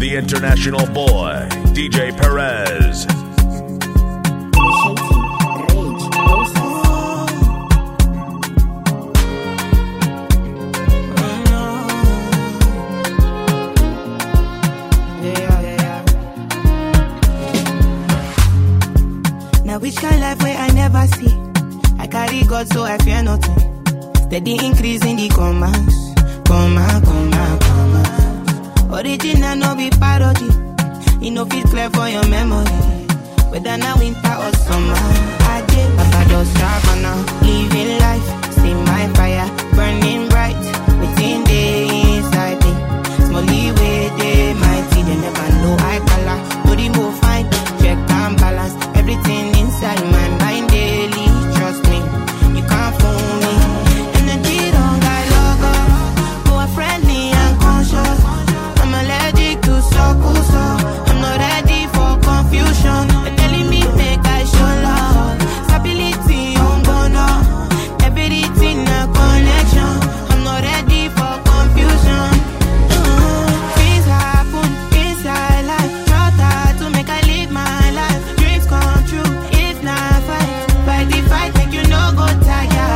the international boy, DJ Perez. Now which kind life where I never see? I carry God so I fear nothing. Steady increase in the commas. Original no be parody. You know fit clear for your memory. Whether now winter or summer, I did Papa just Savannah. Living life, see my fire burning bright within the inside me. Small leeway, they mighty, they never know I color. Body move fine, check and balance. Everything inside my mind daily. Trust me, you can't fool me. Energy don't got logo, more friendly and conscious. I'm allergic to so I'm not ready for confusion. They're telling me make I show love. Stability on bono. Everything a connection. I'm not ready for confusion. Things happen inside life. Not hard to make I live my life. Dreams come true. If not fight the fight, make you no go tired.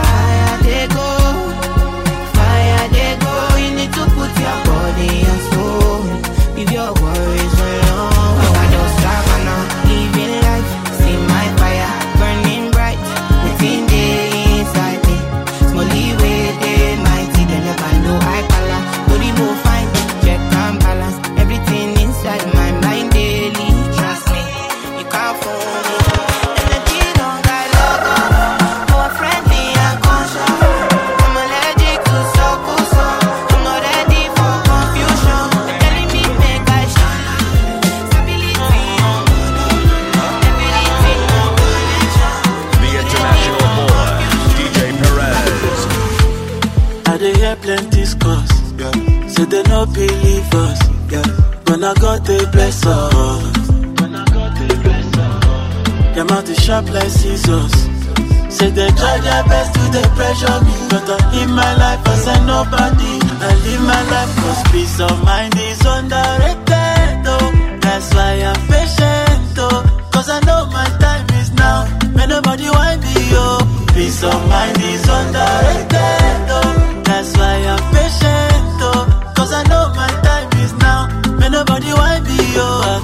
Fire they go. You need to put your body and soul. Leave your worries alone. I just Savannah, living life. See my fire burning bright within the inside me. Small leeway, they mighty, they never know I color. Body move fine, check and balance. Everything inside my mind daily. Trust me, you can't fool me. Energy don't got logo, more friendly and conscious. I'm allergic to so I'm not ready for confusion. They're telling me make I shine. Stability on everything on connection. The international boy, DJ Perez. I dey hear plenty scores, yeah. Say they no believe us, yeah. When I got the bless us, them out the sharp like scissors. Say they try their best to they pressure me, but I live my life as I nobody. I live my life cause peace of mind is underrated, oh. That's why I'm patient, oh. Cause I know my time is now. May nobody want me, oh. Peace of mind is underrated, oh. That's why I'm patient, oh. Cause I know my time is now. May nobody want me, oh.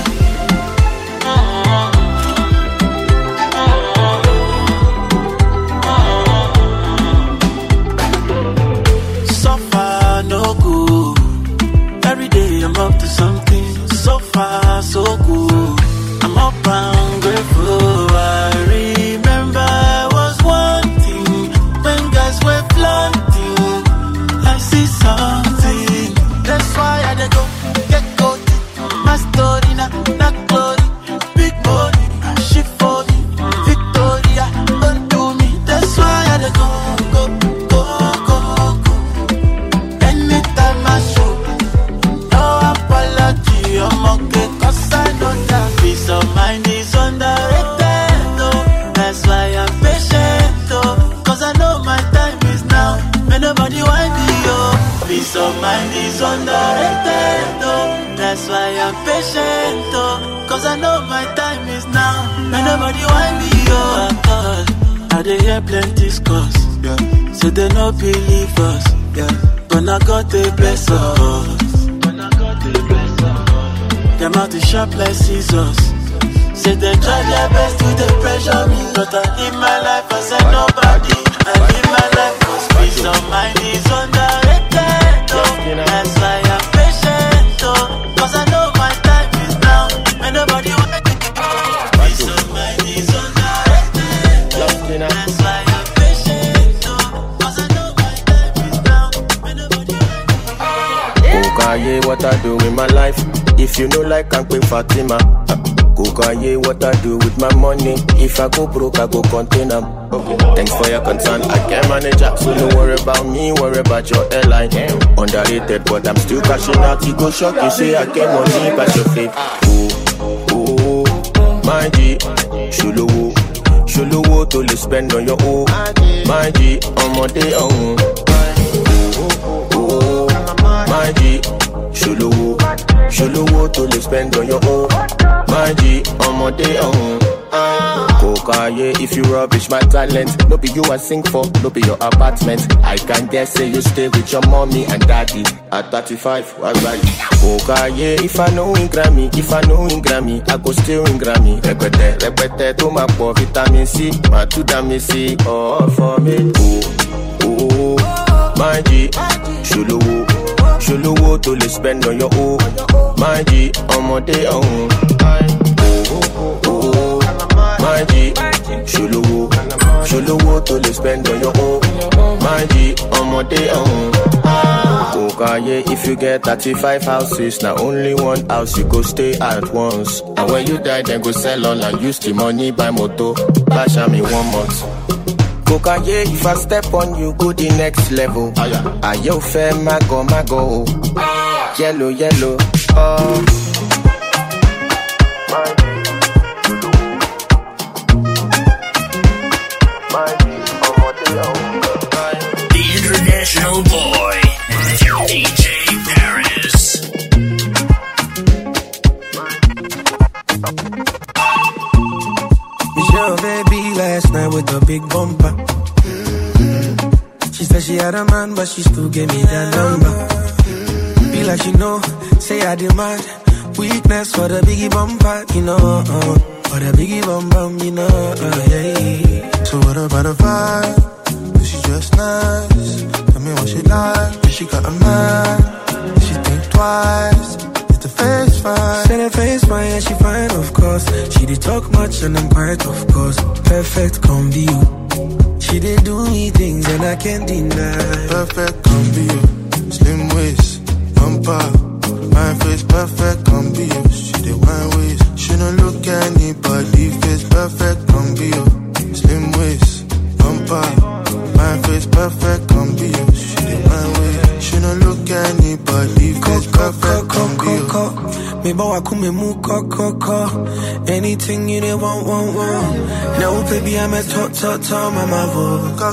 So far, no good. Every day I'm up to something. So far, so good. I'm up and grateful. I remember I was wanting when guys were flaunting. I see something. That's why I dey go get gold. My story not glory. Big money, shit for me. Victoria, don't do me. That's why I dey go. Anytime I show, no apology. I'm okay, cause I know that peace of mind is underrated, oh. That's why I'm patient, oh. Cause I know my time is now. May nobody want me, oh. Peace of mind is underrated, oh. That's why I'm patient, oh. Cause I know my time is now. May nobody want me, oh. I dey hear plenty scores, yeah. Say they no believe us, yeah. When I got the bless us. Them out the sharp like scissors. Say they try their best to they pressure me, but I live my life as I nobody. I live my life cause peace of mind is underrated, oh. That's why I'm patient, oh. Cause I know my time is now. And nobody want me. Peace of mind is underrated, oh. That's why I'm patient, oh. Cause I know my time is now. And nobody want me. Kukaye, what I do with my life. If you know like I'm Queen Fatima, Kukaye, what I do with my money. If I go broke, I go contain them. Okay. Thanks for your concern, I can manage up. So don't worry about me, worry about your airline. Underrated, but I'm still cashing out. You go shock, you say I came on me, pass your faith. Oh, my G, Shuluwo to le spend on your own. My G, on my day on. My G, Shuluwo Sholowo to le spend on your own. My G, on day on. Kokaye, if you rubbish my talent, no be you I sing for, no be your apartment. I can dare say you stay with your mommy and daddy. At 35, what's right? Kokaye, if I know in Grammy, I go still in Grammy. Repete, to my poor vitamin C, my two damn C, all for me. Oh, my G, Sholowo to le spend on your own. My G, on day on. My G, Sholowo to le spend on your own. My G, on day on. Kokaye, if you get 35 houses, now only one house you go stay at once. And when you die, then go sell all and use the money buy moto. Bash me 1 month. Kokaye, if I step on you, go the next level. Ayo fair, mago. Yellow, oh. The international boy, DJ Paris. Michelle, baby, last night with the big bumper. She said she had a man, but she still gave me that number. Be like she know, say I demand weakness for the biggie bumper, you know. For the biggie bum, you know. Yeah. So what about a vibe? Is she just nice? Tell me what she like. If she got a man, she think twice. Is the face fine? Said her face fine, and she fine, of course. She did talk much, and I'm quiet, of course. Perfect combi. She did do me things, and I can't deny. Perfect combi. Slim waist, bumper. My face perfect combi. She did wine waist. She don't look anybody. Face perfect combi. Slim waist, bumper. My face perfect combi. She did wine waist. She don't look anybody. Face perfect combi. Me bow kume mu ko. Anything you need want. No baby, I'm a top mama vo. Girl,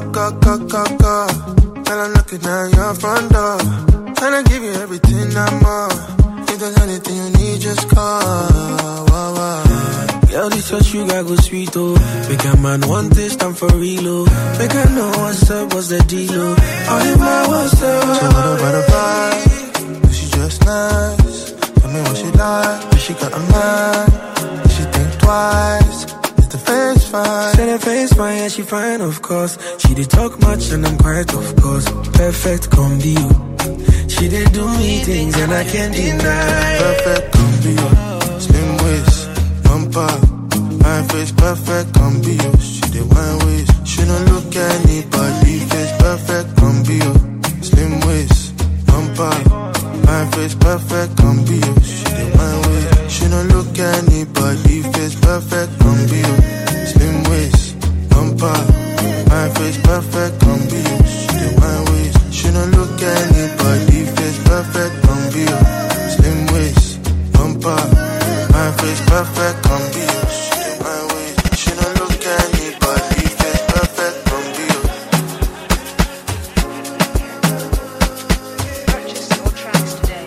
I'm looking at your front door. Tryna give you everything I'm on. If there's anything you need, just call. Girl, this touch you got go sweet, oh. Make a man want this time for real, oh. Make I know what's up, what's the deal, oh. All in my what's up. So what about a vibe? Is she just nice? Tell me what she like. If she got a man, if she think twice. Is the face fine? Said her face fine, and she fine, of course. She did talk much, and I'm quiet, of course. Perfect combi. She did do me things, and I can't deny. Perfect combi. Slim waist, bumper. My face perfect combi. She did wine waist. She don't look anybody. Face perfect combi. Slim waist, bumper. My face perfect combi. She did wine waist. She don't look anybody. Face perfect combi. Slim waist, bumper. My face perfect combi. She did wine waist. She don't look anybody. Face perfect combi. Slim waist, bumper. My face perfect combi. She don't look anybody. Face perfect combi. Purchase your tracks today.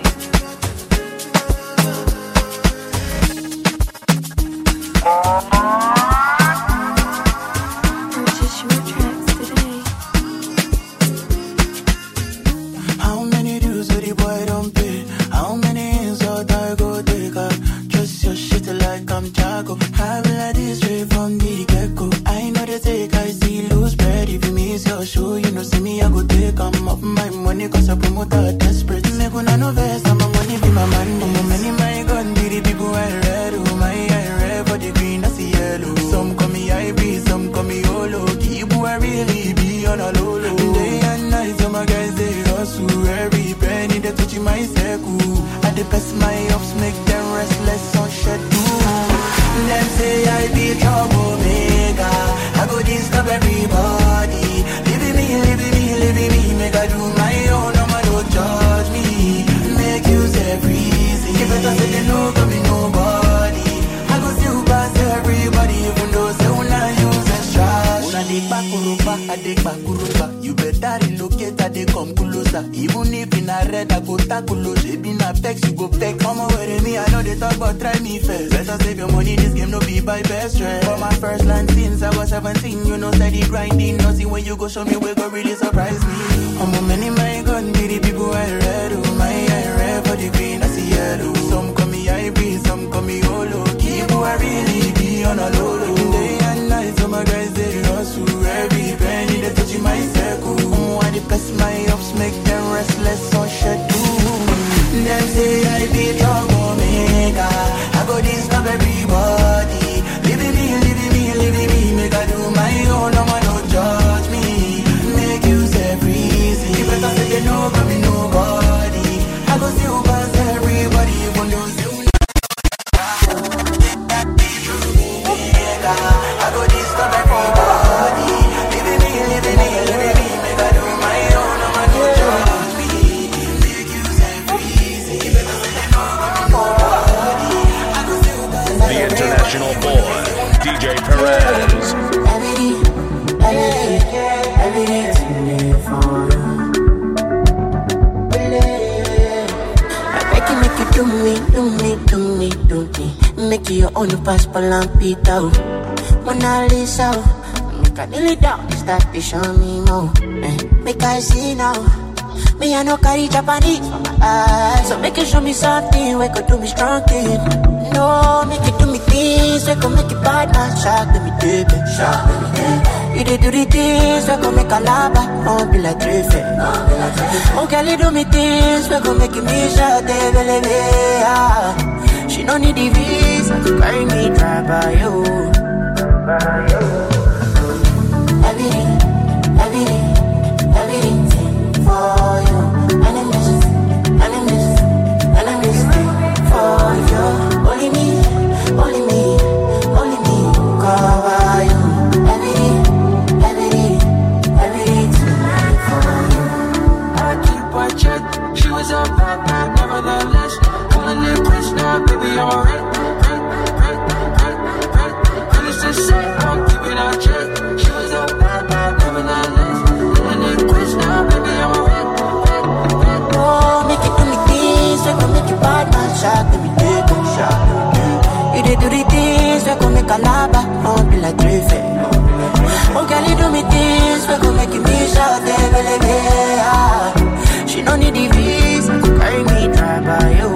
Purchase your tracks today. How many dues with the boy don't pay? How many insult I go take her? Just your shit like I'm Jago. I be like this straight from the get-go. I know they take, I see lose bread. If you miss your show, you know see me, I go take. I'm up my money cause I promote a desperate. Make una no vest, I'm a money be my man. No many my gun, be the people I read. Oh my, I read for the green, that's the yellow. Some call me IB, some call me Olo. People I really be on a low low. Day and night, some my guys they hustle. Every penny they touch my circle. I the best my ups, make them restless on schedule. Them say I be troublemaker. I go disturb everybody. Leave me, make I do my own. I'ma don't judge me. Make use every reason. If I say they know, got me nobody. I go still pass everybody, even though say una use extra. Una dig back, I dig back. You better relocate, I dig come closer. answer. Even if in a red, I go tackle. She be na vex, you go vex. Come over to me, I know they talk about try me first. Better save your money, this game no be by best friend. For my first land since I was 17, you know steady grinding. No see when you go show me, we go really surprise me. I'm a many my gun, be the people I read. Oh my, I read for the green, I see yellow. Some call me hybrid, some call me holo. Keep who I really be on a low low. Day and night, so my guys they hustle. Every penny they touching my circle. I the best my ups make them restless on schedule. Them say I be drug omega. I go disturb everybody. Living me, make I do my own. No one don't judge me. Make you say breezy. You better say they know but me nobody. I go still pass everybody even though you I go disturb everybody. Living me, make I do my own. No one don't judge me. Make you say breezy. You better say they know but me nobody. I go still pass The international boy, DJ Perez. Every day to live for you. I beg you make you do me. Make you your own passport and Peter. Mona Lisa, make I nearly down. Start to show me more. Make I see now. Me I no carry Japanese for my eyes. So make you show me something we could do me strong thing. No, make you do me things we could make you bad man. Shock me baby. You did do the things we could make a lava. Don't be like Driffy. Oh girl, you do me things we could make you miss your day, baby. She don't need the visa to carry me dry by you. Everything for you. And I miss for you. Only me, cover you. Everything for you. I keep watching. She was a bad man, nevertheless. Calling it quits now, baby, I'm alright. Needless to say, I'm keeping on check. She was a bad man, nevertheless. Calling it quits now, baby, I'm alright. Oh, make it do me things, we gon' make you bad man. Shock me, baby. You did do the things, we gon' make a lava. Don't be like Driffy. Oh, girl, you do me things, we gon' make you miss your day, baby. She don't need the visa to carry me dry by you.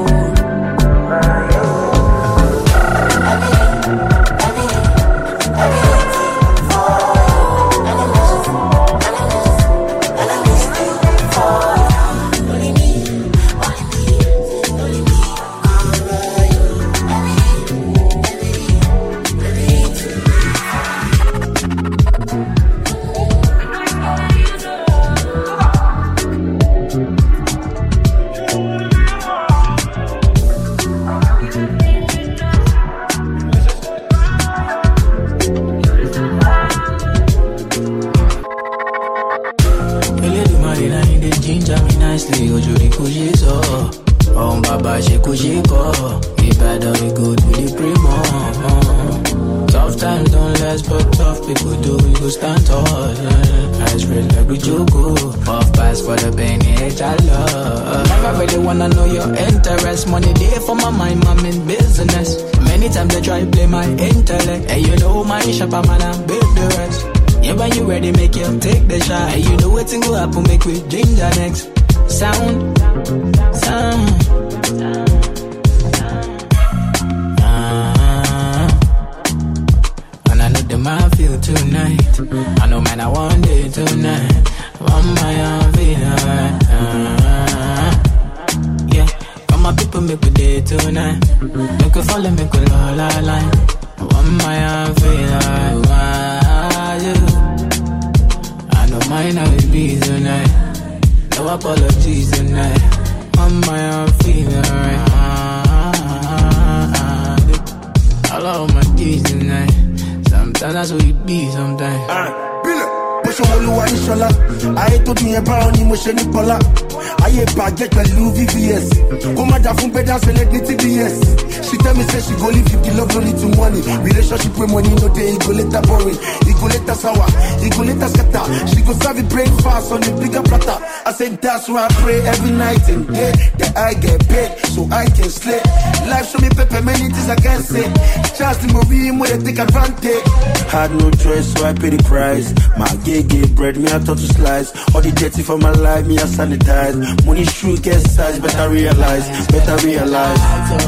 Make we ginger next sound. And I know the man feel tonight. I know man I want it tonight. Want my feel alright. Yeah, come my people make we day tonight. Make we follow, make we all line. Want my feel alright. No mind how it be tonight. No apologies tonight. On my own feeling right. All of my keys tonight. Sometimes that's what it be sometimes. Push Olúwa Ìṣọ̀lá. Ayé tó ní ẹ báwọn ni mo ṣe ní Bọ́lá. Ayé bàjẹ́ pẹ̀lú VVS. Kó má jà fún better select ní TBS. She tell me say she go live if the love no need to money. Relationship with money no day, it go later boring. It go later sour, it go later scatter. She go serve it breakfast on the bigger platter. I say that's why I pray every night and day that I get paid so I can slay. Life show me pepper, many things I can't say. Chance the movie, more they take advantage. Had no choice, so I pay the price. My gay bread, me I thought to slice. All the dirty for my life, me I sanitize. Money shoe get size, better realize, better realize.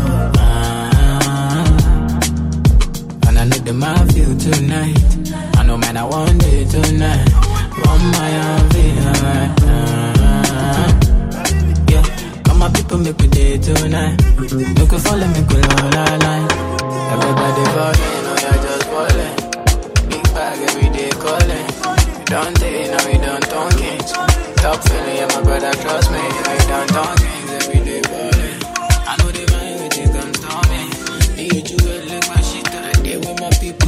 And I need the man feel tonight. I know man I want it tonight. Want my yeah, come on people make me day tonight. You can follow me, go la line. Everybody falling, oh yeah, just falling. Big bag every day calling. You don't take, now we don't talking. Talk feeling, yeah, my brother trust me. We don't talking, every day falling. I know the mind with you come storm me. Me and you will look my shit that I did with my people.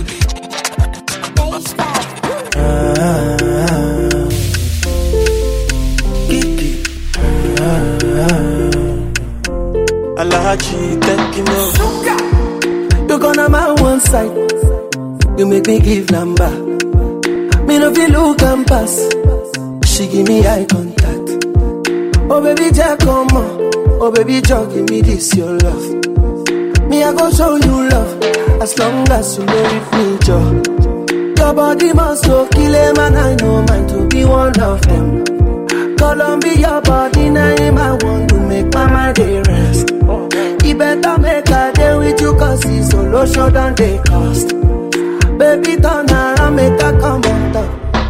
Alahaji, thank you. You gonna my one side. You make me give number. Me no feel look and pass. She give me eye contact. Oh baby, Jack, come on. Oh baby, Jack, give me this your love. Me I go show you love. As long as you know with me, Joe. Your body must go kill him, and I know mine to be one of them. Columbia body name I want to make my mind rest. He better make a day with you, cause he's solo show than they cost. Baby turn around, make a come on top.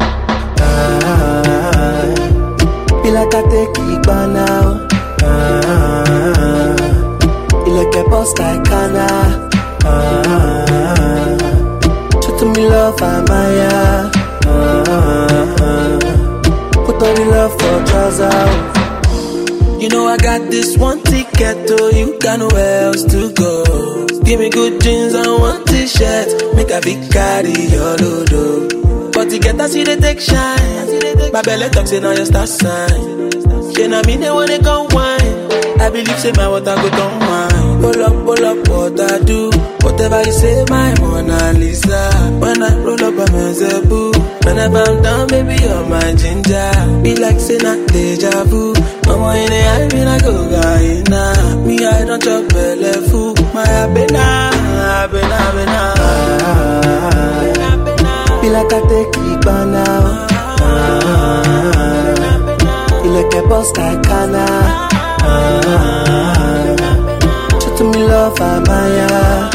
Feel like I take it by now. Feel like a boss like Kana. Show to me love, Amaya. Put all the love for trousers. You know I got this one ticket to you, got nowhere else to go. Give me good jeans and one t-shirt, make a big carry your load. But to get that see they take shine. My belly talks in on your star sign. She know me they wanna go wine. I believe say my water go down wine. Pull up what I do. Whatever you say, my Mona Lisa. When I roll up, I'm a zebu. When I bound down, baby, you're my ginger. Be like say not deja vu. Mama in the eye, me I go guy. Me I don't chop belly food. My abena. Feel like I take it by now. Feel like a boss like Kana. Show to me love, Amaya.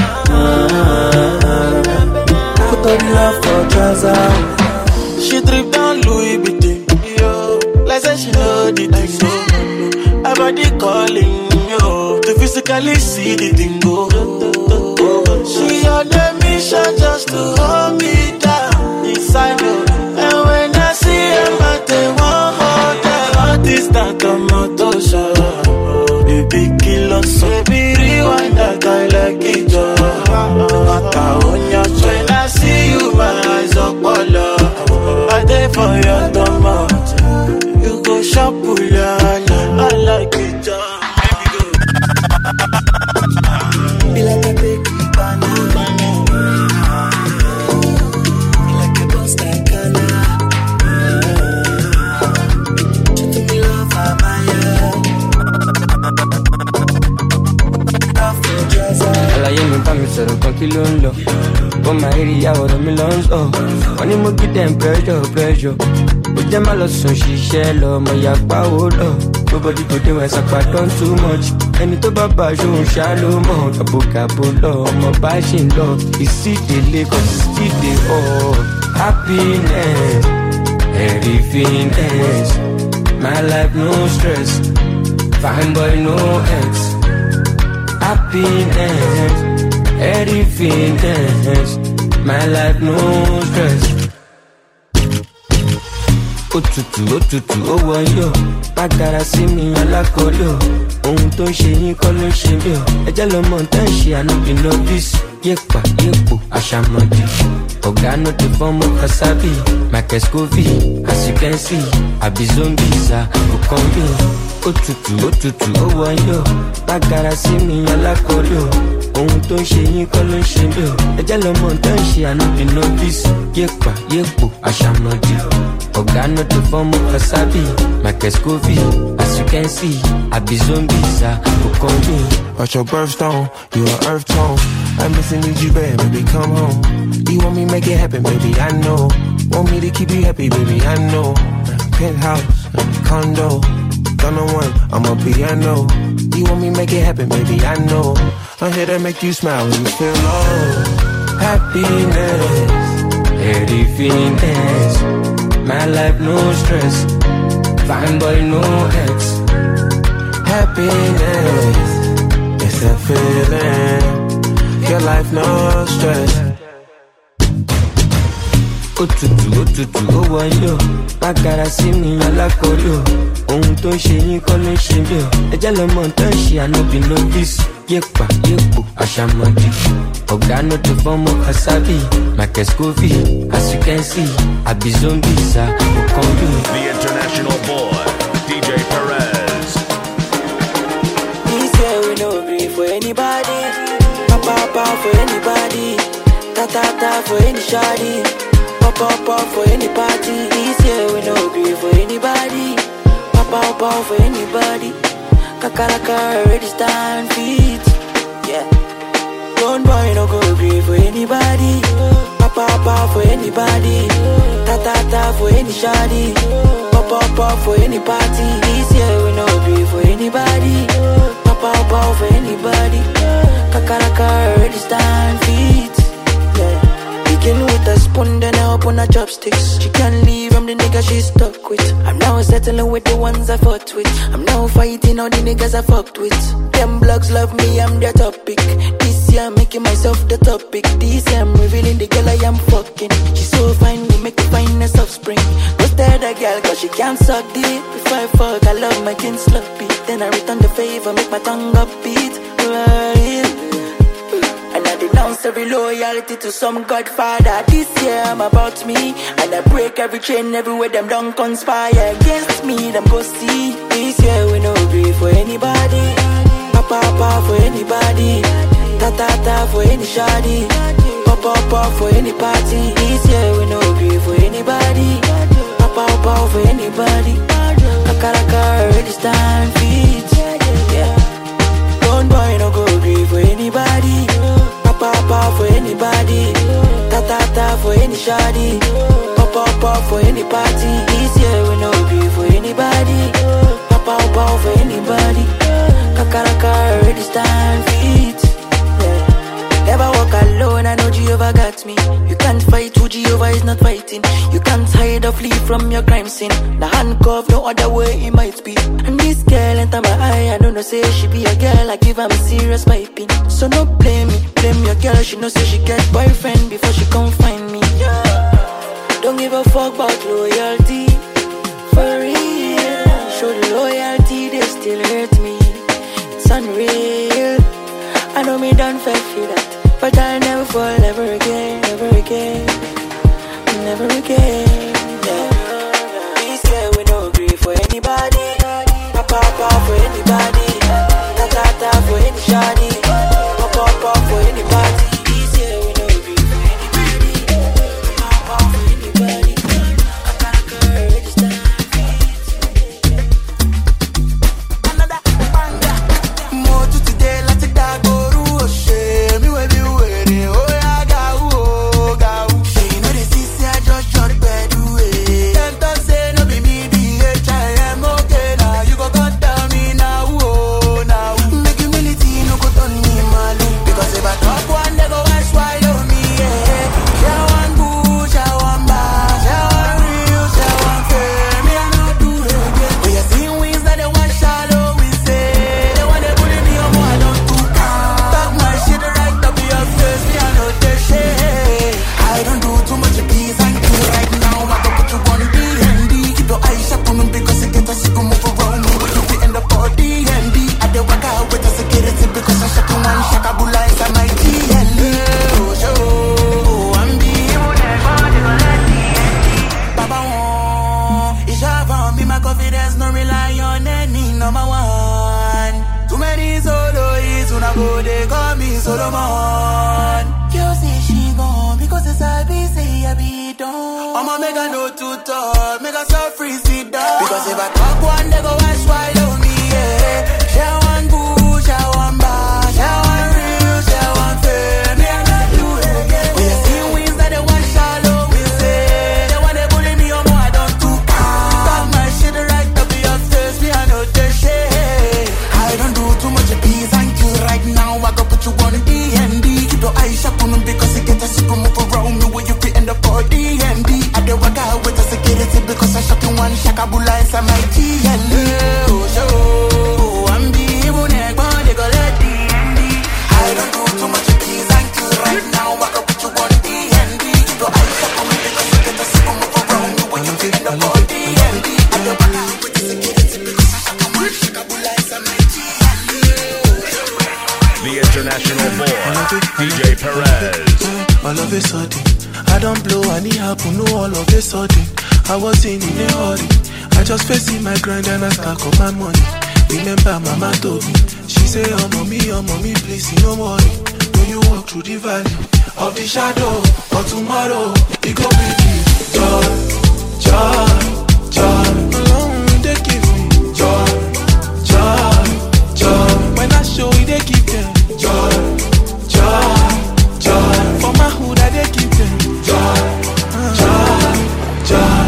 Put all the love for trousers. She drip down Louis Vuitton, yo. Like say she know the thing, so her body calling, yo. To physically see the thing, go. She on a mission just to hold me down inside, yo. And when I see her, I take one more time. All this that on my toes, baby, kill us, baby, rewind that I like it, yo. When I see you, my eyes up all up. I dey for your domot. You go shop, I like it, yo. Feel like I take it by now. Feel like a boss like Kana. Show to me love, Amaya. Love for trousers. Àlàyé mi bá mi sọ̀rọ̀ kan kí ló ń lọ. Ó máa rí ìyàwó rẹ̀ mi lọ ń sọ. Wọ́n ní mo give them pressure. Ó jẹ́ má lọ sùn ṣiṣẹ́ lọ, mo yà pa ó lọ. Nobody go dey west apart done too much. Ẹni tó bá bá aṣọ òun ṣá ló mọ̀. Gàbogàbo lọ, ọmọ bá ṣì ń lọ. Ìsídèlé kan ìsídè ọ̀. Happiness, everythingness. My life no stress, fine boy no ex. Happiness, everythingness. My life no stress. Òtútù, ó wọ̀nyọ̀. Pàgàrà sí mi alákọ̀ọ́lẹ̀. Ohun tó ń ṣe yín kọ́ ló ń ṣe mí o. Ẹjẹ́ lọ́mọ tẹ́ ń ṣe ànábì novice. yepa, yepo, ashamodi. Ogano the form of Kasabi, Makescovi, as you can see, I be zombies, Ukombi, Otutu, oh, one yo, Bagara see me, Alakorio, Onto Shin, Colon Shindo, a yellow mountain, she and not be novice, yepa, yepo, ashamodi. Ogano the form of Kasabi, Makescovi, as you can see, I be zombies, Ukombi. Watch your birthstone, you an earth tone. I'm missing you bad, baby, come home. You want me make it happen, baby, I know. Want me to keep you happy, baby, I know. Penthouse, condo, gonna one, I'm a piano. You want me make it happen, baby, I know. I'm here to make you smile when you feel low. Happiness, happiness. My life no stress, fine boy no ex. Happiness, it's a feeling. Your life no stress. Otutu, oh, one yo. Bagara see me, Alakorio. Onto Shin, Colon Shindo. A yellow mountain, she and no be novice. Yepa, yepo, ashamodi. Ogano the form of Kasabi, Makescovi, as you can see, I be zombies, Ukombi. The international boy, DJ Perez. This year we no agree for anybody. Papa for anybody. Ta for any shoddy. Papa for any party. This year we no agree for anybody. Papa for anybody. Kakaraka already stand feet. Yeah. Don't boy no go agree for anybody. Papa for anybody. Ta for any shoddy. Papa for any party. This year we no agree for anybody. Papa for anybody. Kakaraka already stand feet. Yeah. Begin with a spoon, then I open her chopsticks. She can't leave, I'm the nigga she's stuck with. I'm now settling with the ones I fought with. I'm now fighting all the niggas I fucked with. Them blogs love me, I'm their topic. This year I'm making myself the topic. This year I'm revealing the girl I am fucking. She's so fine, we make the finest offspring. Go stare the girl, cause she can't suck deep. If I fuck, I love my kin sloppy. Then I return the favor, make my tongue upbeat. And I denounce every loyalty to some godfather. This year I'm about me. And I break every chain everywhere them don't conspire against me, them go see. This year we no agree for anybody. Papa for anybody. Ta for any shoddy. Papa for any party. This year we no agree for anybody. Papa for anybody. Kakaraka already stand feet. Yeah. Don't boy no go agree for anybody. Papa for anybody. Ta for any shoddy. Papa for any party. This year we no agree for anybody. Papa for anybody. Kakaraka already stand feet. Yeah. Never walk alone, I know Jehovah got me. You can't fight who Jehovah is not fighting. You can't hide or flee from your crime scene. The handcuff, no other way it might be. And this girl enter my eye, I don't know, say she be a girl, I give her serious piping. So no blame me, blame your girl, she know say she get boyfriend before she come find me. Yeah. Don't give a fuck about loyalty. For real, show the loyalty, they still hurt me. It's unreal. I know me done fell for that, but I'll never fall ever again, never again, never again. Yeah. This year we no agree for anybody. Papa for anybody. Ta for any shoddy. Papa for any party. This year we no agree for anybody. Papa for anybody. Kakaraka already stand feet. Another banga. More to today, let's take that go. Me we be waiting, oh yeah, go. She know the CC, I just shot bed away. Can't talk say no be me, BHIM, okay now. You go tell me now, oh now. Make humility no go turn me malu. Because if I talk one, they go and swallow me, yeah. She want good, she want bad, she want real, she want fair. Me I not do it again. We have seen wings that they want shallow, we say. They want to bully me, oh boy, I don't do talk my shit right up your face, me I know the shit. I don't do too much of peace and do right now. I don't put you on D&D. Keep your eyes shut on me because you get a sick move around me. But you be in the body and I don't work out with the security because I shut on one shakabula inside my TLE. una go, they call me Solomon. You say she gone because it's I be say I be done. I'ma make her no too tall, make her so free sit down. Because if I talk one, they go watch why on me, yeah. She want good, she want bad, she want real, she want fair. Me I not do it again. When you see wins that they want shallow, we say they want to bully me or more, I don't do. Stop my shit right up your face, me I know the shit. I don't do too much of peace and kill right now. I go put you on D&D. Keep your eyes shut on them because you get a super move around me when you fit in the for D&D. I do work out with the security because I shot in one shakabula inside my G&D. Oh, show, I'm the evil neck, but they go let D&D. I don't do too much of peace and kill right now. I go put you on D&D. Keep your eyes shut on me because you get a super move around me when you fit in the for D&D. I do work out with the security because I shot in one shakabula inside my G&D. The international boy, DJ Perez. All of a sudden, I don't blow and it happen, no all of a sudden. I was in a hurry. I just facing my grind and I stack up my money. Remember mama told me, she say, oh mommy, please, no worry. When you walk through the valley of the shadow of tomorrow, it go bring you joy, joy, joy. Alone they give me joy, joy, joy. When I show you, they give them joy, joy, joy. For my hood, I they give them joy, joy, joy.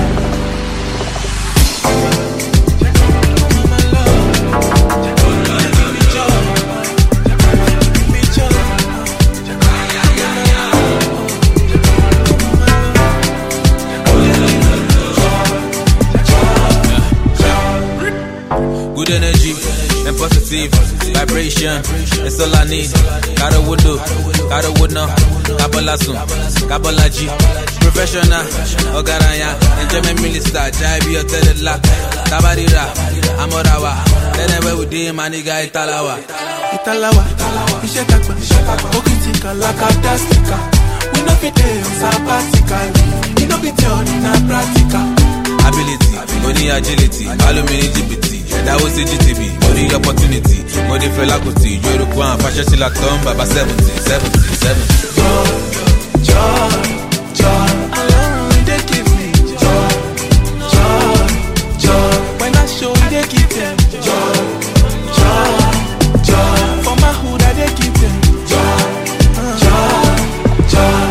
Good energy and positive vibration, that's all I need. Gotta would do, gotta would know. Kabbalah soon, Kabbalah G. Professional, Ogaranya, enjoyment minister, Jaibi or Teledla. Tabarira, Amorawa. Then we did my nigga Italawa. Italawa, Ishetakwa, Okitika, Lakadastika. We no fit on sabbatical. We no fit on in a practical. Ability, money agility, alumini GPT. That was the GTB, money opportunity. Money felakuti, Yoruba, fashion silakom, Baba 70. Joy, joy, joy. Alone they give me joy, joy, joy. When I show you, they give them joy, joy, joy. For my hood, I they give them joy, joy, joy.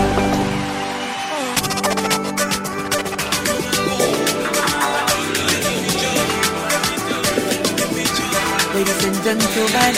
Ladies and gentlemen,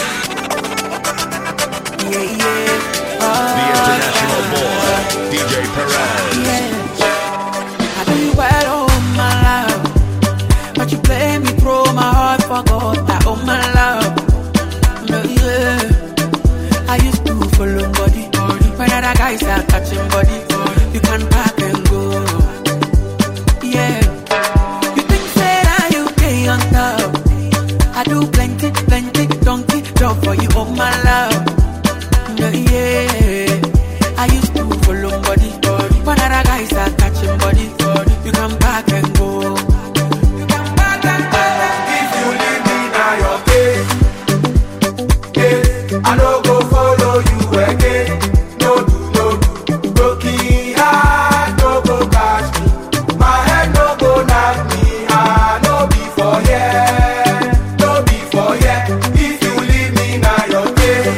yeah. The international boy, DJ Perez. Yeah. I do you well all my love, but you play me pro, my heart forgot that all my love. Yeah. I used to follow body, when other guys are catching body, you can pack and go. Yeah. You think that you stay on top? I do plenty, donkey, job for you, oh my love. Yeah, I used to follow body, when other guys are catching body, you can back and go. If you leave me now, your case. I don't go follow you again. No do, broken heart, no go catch me. My head no go knock me, I no be for here. If you leave me now, your case.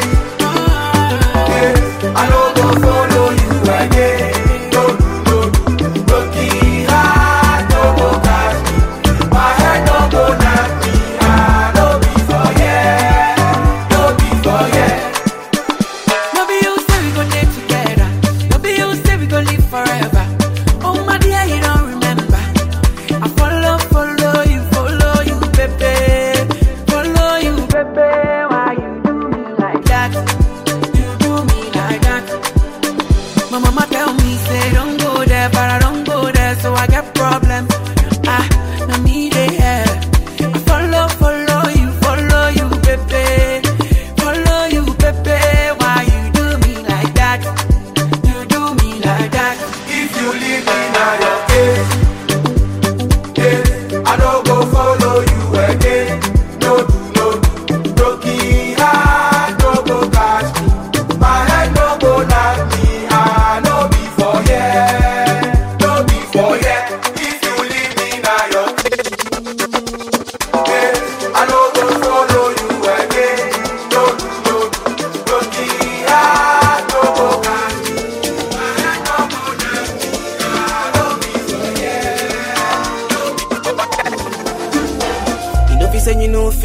I don't go follow you again. No do, broken heart, no go catch me. My head no go knock me, I no be for here.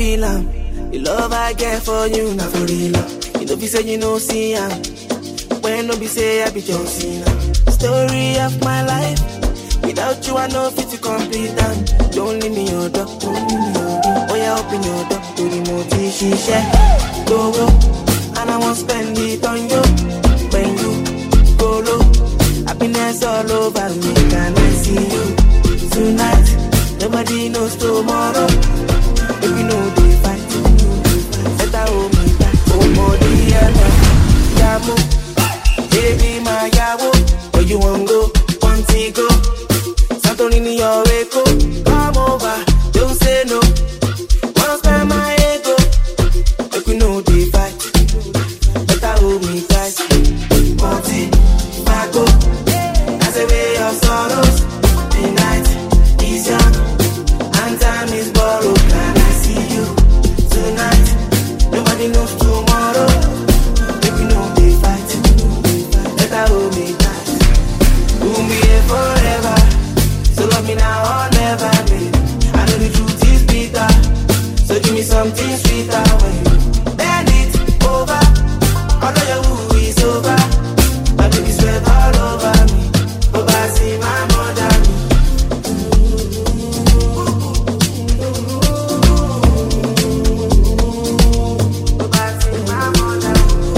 feel the love I get for you, not for real. You know, be say you know, see when no be say I be John Story of my life. Without you, I know fit to complete them. Don't leave me your door, don't leave me your door. Oh yeah, open your door to the motive she share. Go, and I won't spend it on you. When you go low, happiness all over me. Can I see you tonight? Nobody knows tomorrow. If you know they fight, better hold me back. Oh, more Yamu, baby, my Yawo. Where you want go? Want to go? Santorini, your echo. Come over, don't say no. Wanna spend my ego. If you know they fight, better hold me tight. Monty, Paco, that's the way of sorrows. The night is young, and time is borrowed. Can I see you tonight? Nobody knows tomorrow. If you know they fight, better hold me tight. We'll be here forever. So love me now or never, baby. I know the truth is bitter, so give me something sweeter when you bend it over. Although your woo is over, my baby sweat all over me. But I see my mother. But I see my mother.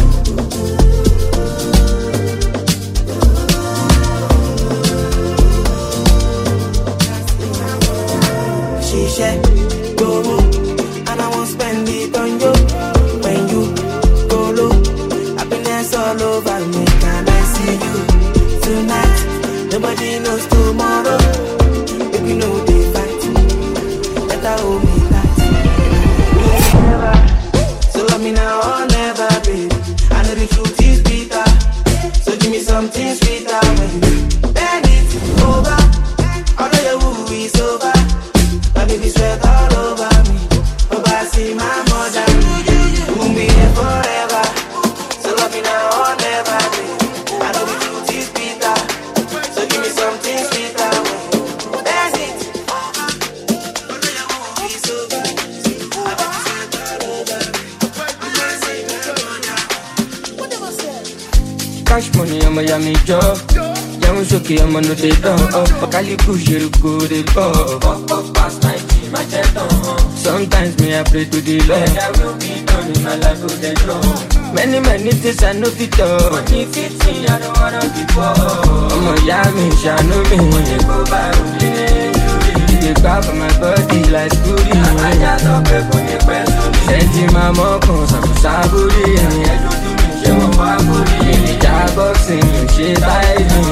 She said, go, and I won't spend it on you. When you go low, happiness all over me. Can I see you tonight? Nobody knows tomorrow. If you know they fight, better hold me tight. Never, so love me now or never, baby. I know the truth is bitter, so give me something sweeter when you bend it over. Although your woo is over, my baby sweat all over me. But I see my mother. We'll be here forever. So love me now or never, baby. I know the truth is bitter, so give me something sweeter. Bend it over. Although your woo is over, my baby sweat all over me. But I see my mother. What am I saying? Cash money, I'm a yummy job. Young Shoki, I'm on the door. Bakali Kushir, good, they go. Past 90, my jet on. Sometimes me, I pray to the Lord. I will be done in my life with the Lord. Many things I know fit up. When you fit me, I don't wanna be poor. I'm a yummy, shano me. When you go by, they grab my body like booty. I just don't pay for the question. Sending my mom, some saburi. She won't buy booty. Boxing, she died me.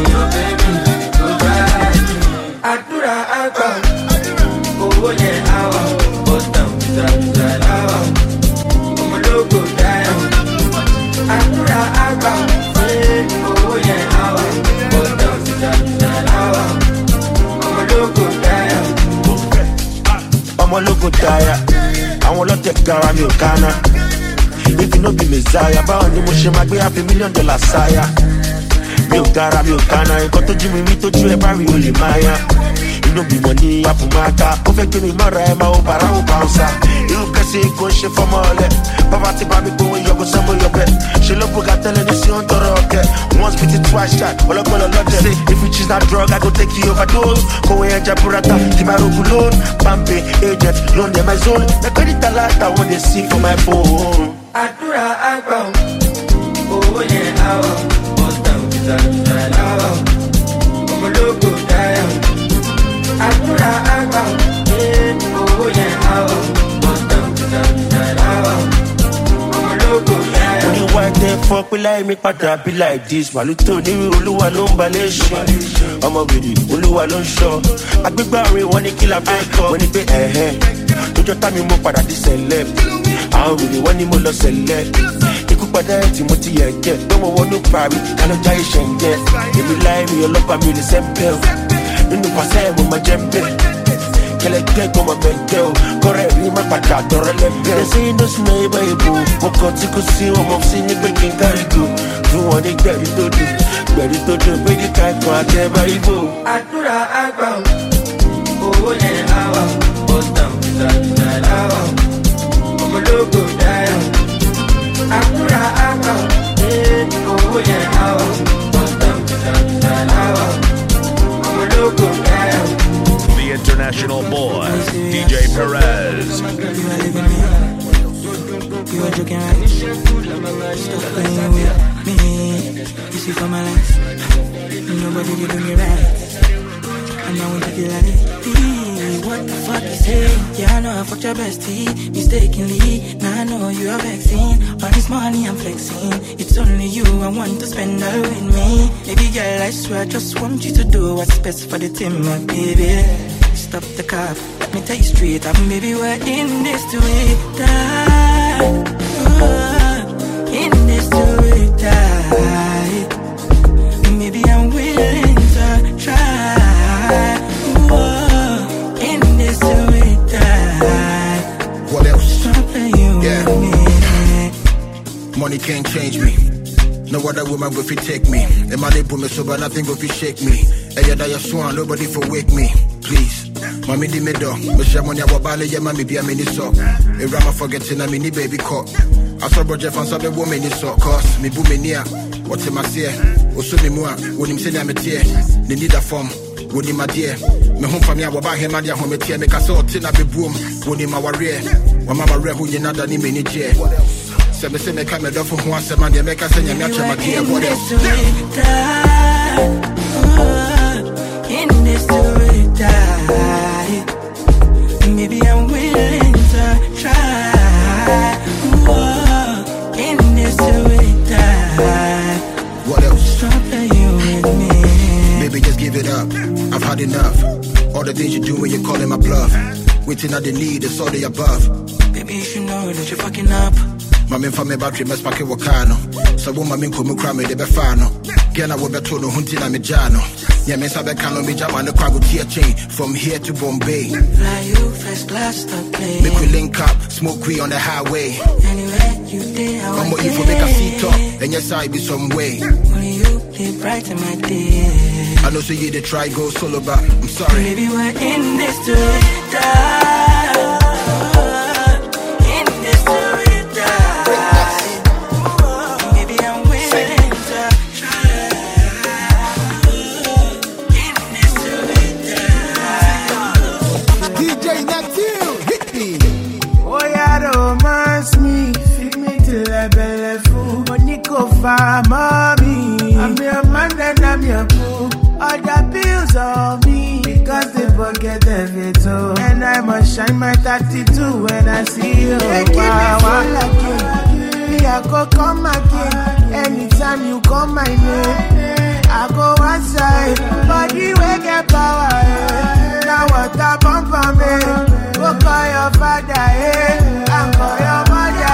Adura Alba, oh yeah, hour, Boston, hour, I'm a local down. Adura Alba, oh yeah, hour, Boston, hour, I'm a local down. I'm a local tire. I want to take care of your Ghana. If you know be Messiah, but only Moshe might be $500,000 sire. Mi ò gara, mi ò kana, nǹkan tó jí mi rí tójú ẹ bá rí olè máa yá. Inú bí mo ní àpòmáta, ó fẹ́ gbé mi mọ́ra ẹ máa ó bàrá ó bá ń sá. Irú kẹsì kò ń ṣe fọmọ ọlẹ, bàbá ti bá mi gbowó yọkọ sẹ́mo yọbẹ. Ṣé ló bùkà tẹ́lẹ̀ ní sí ó ń tọrọ ọkẹ? Once beat it twice shot, ọlọ́gbọ́n lọ́dẹ. Say if you choose that drug, I go take you overdose. Kòwé ẹja burata, ti máa rogun loan. Pampe, agent, loan dem my zone. Ẹgbẹ́ ní tàlátà, wọ́n dey see for my phone. Adura Agba, oh yeah, hour, Boston, hour, I'm a local down. Adura Agba, oh yeah, hour, Boston, hour, I'm a local down. Only white there for me like me padà be like this. Waluto ni Olúwa ló ń balẹ̀ ṣe. Ọmọ wèrè Olúwa ló ń ṣọ́. Agbégbá orin wọn ní kí la fẹ́ kọ́. Wọ́n ní pé lójọ́ tá mi mú padà di celeb. Àwọn wèrè wọ́n ní mo lọ sẹ̀lẹ̀. Ikú padà ẹ̀ tí mo ti yẹ̀ jẹ́. Pé mo wọnú parí, ká ló já ìṣẹ̀ ń jẹ́. Èmi láì mi ọlọ́pàá mi ò lè sẹ́ńpẹ́ o. Nínú pàṣẹ mo máa jẹ́ ń bẹ̀. Kẹlẹ́gbẹ́ gbọ́mọ bẹ̀ntẹ́ o. Kọ́rẹ́ rí má padà tọrọ lẹ́gbẹ́. Ẹ ṣe inú sinú ibà ìbò. Mo kàn tí kò sí ọmọ sí ní pé kí n kárí go. Fún wọn ní gbẹ̀rí tó dùn. Gbẹ̀rí tó dùn pé ní ká ẹ̀kan àtẹ̀bá ìbò. Àdúrà àgbà owó yẹn àwà. Boston, hour. logo down. Akura awa, oh yeah awa. The international boy, DJ Perez. You are joking, right? Stop playing with me. You see for my life, nobody will do me right. And I won't take it like it. What the fuck you say? Yeah, I know I fucked your bestie mistakenly. Now I know you are vexing. All this money I'm flexing. It's only you I want to spend all with me. Baby girl, I swear I just want you to do what's best for the team, my baby. Stop the car, let me tell you straight up, baby, we're in this to it die. In this to it die. Maybe I'm willing to try. In this to it die. What else? Stop playing with me. Money can't change me. No other woman go fi take me. The money put me sober, nothing go fi shake me. And yeah, that swan, nobody for wake me. Please, mommy di me do. Me share money wabale yeah, mommy be a mini so. A rama forgetting a mini baby caught. I saw Roger from some woman in so. Cause me boom me near. What's in my seer? Also me more. When him say I'm a tear. They need a form. When him my dear. Me home for me I waba him and ya home tear. Me cause all tin a be boom. When him my warrior. When mama re who you not done him in chair. Se me se me come off from one se man, they make us say you match my dear. What else? In this to die. Maybe I'm willing to try. In this to die. What else? Stop playing with me. Baby, just give it up. I've had enough. All the things you do when you're calling my bluff. Waiting at the need, it's all the above. Baby, you should know that you're fucking up. Mami fa me battery mess pack wakano. So wo mami ko mu kra me de be fa no. Girl I wo beto no hunti na me jano. Yeah me sa be kano me jama no kwago tear chain from here to Bombay. Fly you first class, stop playing. Make we link up, smoke we on the highway. Anywhere you there, I want you for make a seat up, and yes I be some way. Only you live bright in my day. I know so you the try go solo but I'm sorry. Maybe we're in this to die. Mommy, I'm your man and I'm your boo. All the bills on me because they forget everything. And I must shine my 32 when I see you. They keep me full again. Me I go come again. Anytime you call my name, I go outside. Body will get power. Now what a bump for me. Go call your father. And call your mother.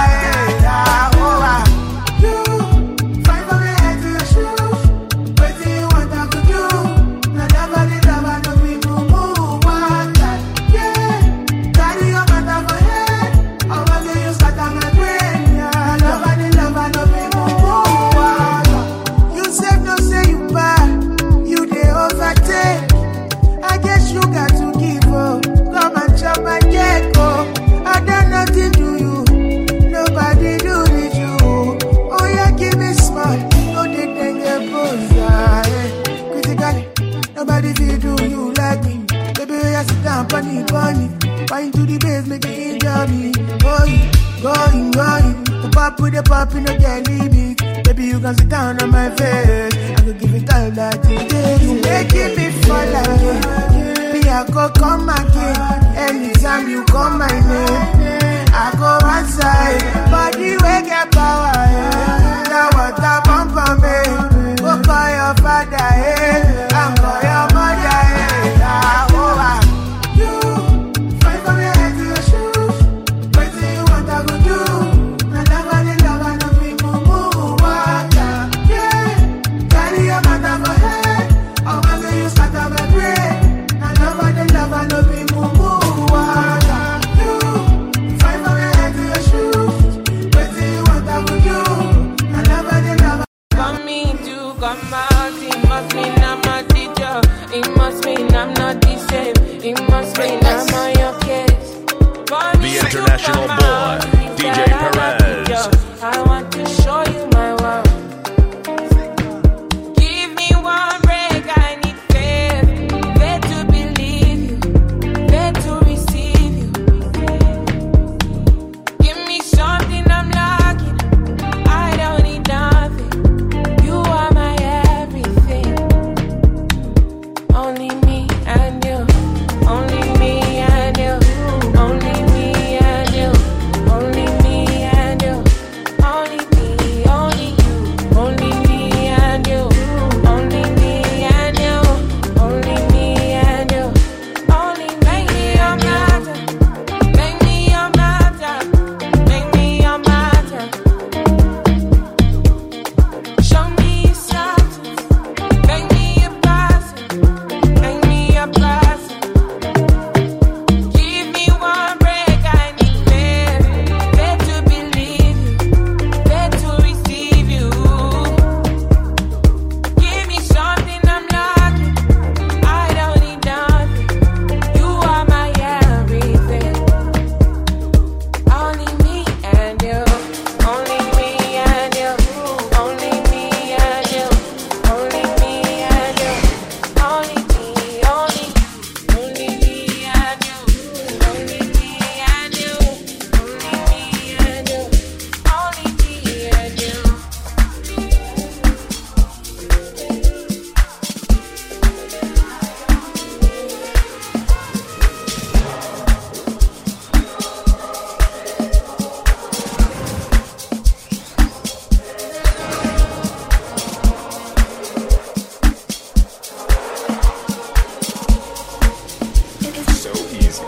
Nobody feel do you like me. Baby, I sit down, bunny. Wine to the base, make it enjoy me. Going. The pop with the pop, you know, can't leave me. Baby, you can sit down on my face. I could give it all that you did. You making me fall again. Me, I go come again. Anytime you call my name, I go outside. Body will get power. Now what a bump on me. Go call your father, and call your mother, You fight for me head to your shoes. What do you want I go do? No love, no people move. Yeah, carry your mother for head. Oh, my girl, you start up a brain. No love, no people move. You fight for me head to your shoes. What do you want I go do? want to show you my world. Give me one break, I need faith. Faith to believe you, faith to receive you. Give me something I'm lacking, I don't need nothing. You are my everything. Only me and you, only me and you, only me and you, only me and you, only me, only you, only me and you, only me and you, only me and you, only make me your matter, make me your matter, make me your matter. Show me something, make me a person, make me a person. Give me one break, I need faith, faith to believe you, faith to receive you. Give me something I'm lacking, I don't need nothing. You are my everything. Only me and you, only me and you, only me and you, only me and you, only me, only me and you, only me and you, only me and you, only me and you. So easy.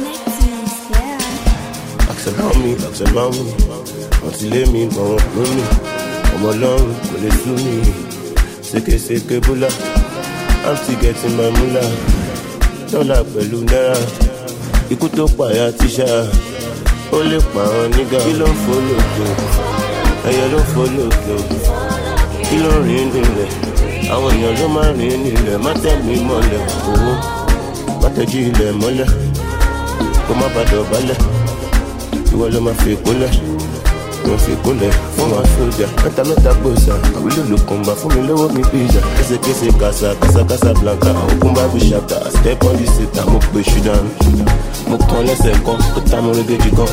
Ask about me, ask about me. Wọ́n lé mi, but wọ́n ló mi. Ọmọ ọlọ́run kò lè sú mi. Sékèsékè búlá, I'm still getting my mula. Dọ́là pẹ̀lú náírà, ikú tó pààyà tíṣà. Ó lè pa àwọn nígà. Kí ló ń fò lókè? Ẹyẹ ló ń fò lókè. Kí ló ń rìn nílẹ̀? Àwọn èèyàn ló máa rìn nílẹ̀. Má tẹ̀ mí mọ́lẹ̀ owó. Má tẹ́jú ilẹ̀ mọ́lẹ̀. Kó má bàdọ̀ balẹ̀. Ìwọ ló máa fi kólẹ̀. Wọ́n fi kólẹ̀ fún wa sójà. Mẹ́ta gbòòsà. Àwílò ló kàn bá fún mi lówó mi pizza. Késekése kàṣà kàṣà blanca. Òkun bá bí ṣàtà. Step on the seat, mo pè ṣùdánù. Mo kàn lẹ́sẹ̀ kan, ó ta mo régéjì kan.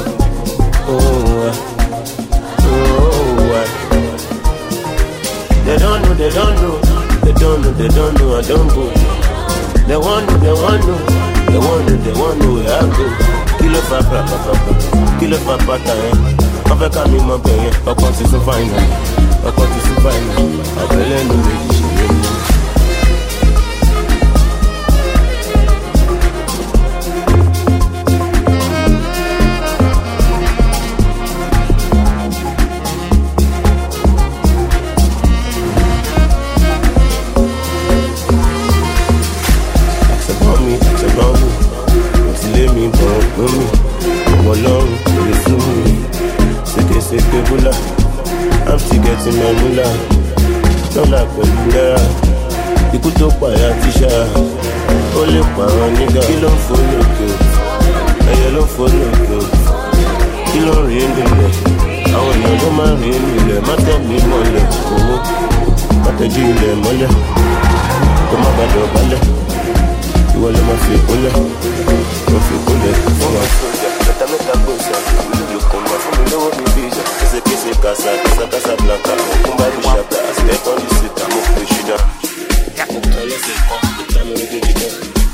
They don't know, they don't know. They don't know, they don't know, I don't go. They want know, they want know. They want know, they want know where I go. Kilo fa pra pa pa pa. Kilo fa pata wọ́n fẹ́ ká mi mọ bẹ̀yẹn. Ọkàn ti sún fáìnà. Ọkàn ti sún fáìnà. Àbẹ̀lẹ̀ ló lè ṣe é mú. I'm still getting my mula. Dọ́là pẹ̀lú náírà, ikú tó pààyà tíṣà. Ó lè pa àwọn nígà. Kí ló ń fò lókè? Ẹyẹ ló ń fò lókè. Kí ló ń rìn nílẹ̀? Àwọn èèyàn ló máa ń rìn nílẹ̀. Má tẹ̀ mí mọ́lẹ̀ owó. Má tẹ́jú ilẹ̀ mọ́lẹ̀. Kó má bàdọ̀ balẹ̀. Ìwọ ló máa fi kólẹ̀. Wọ́n fi kólẹ̀ fún wa sójà. Mẹ́ta gbòòsà. Àwílò ló kàn bá fún mi lówó mi pizza. Késekése kàṣà blanca. Òkun bá bí ṣàtà. Step on the seat, mo pè ṣùdánù. Mo kàn lẹ́sẹ̀ kan, ó ta mo régéjì kan.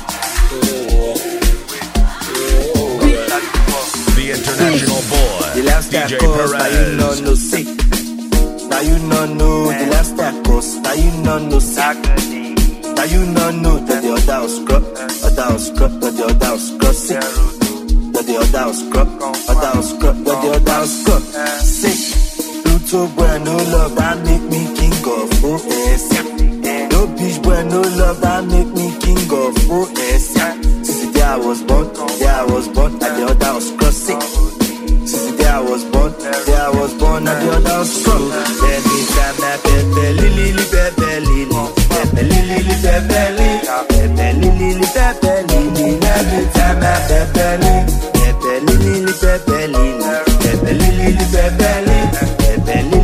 The international boy, the last DJ Perez. Now you know no say. Now you know the last cost. Now you know say. Now you know that the other was scrub, that the other was scrub, sick. That the other was scrub, that the other was scrub, sick. Pluto boy, no love, that make me king of OS. No bitch boy, no love, that make me king of OS. Since the day I was born, and the other was scrub, sick. Since the day I was born, and the other was scrub. Let me time my pepe, lily, pepe, lily. Pepe, lily, pepe, lily. Pepe, lily, pepe, lily. Let me time my pepe, lily. Pepe, lily, pepe, lily. Pepe, lily, pepe, lily. Pepe, lily.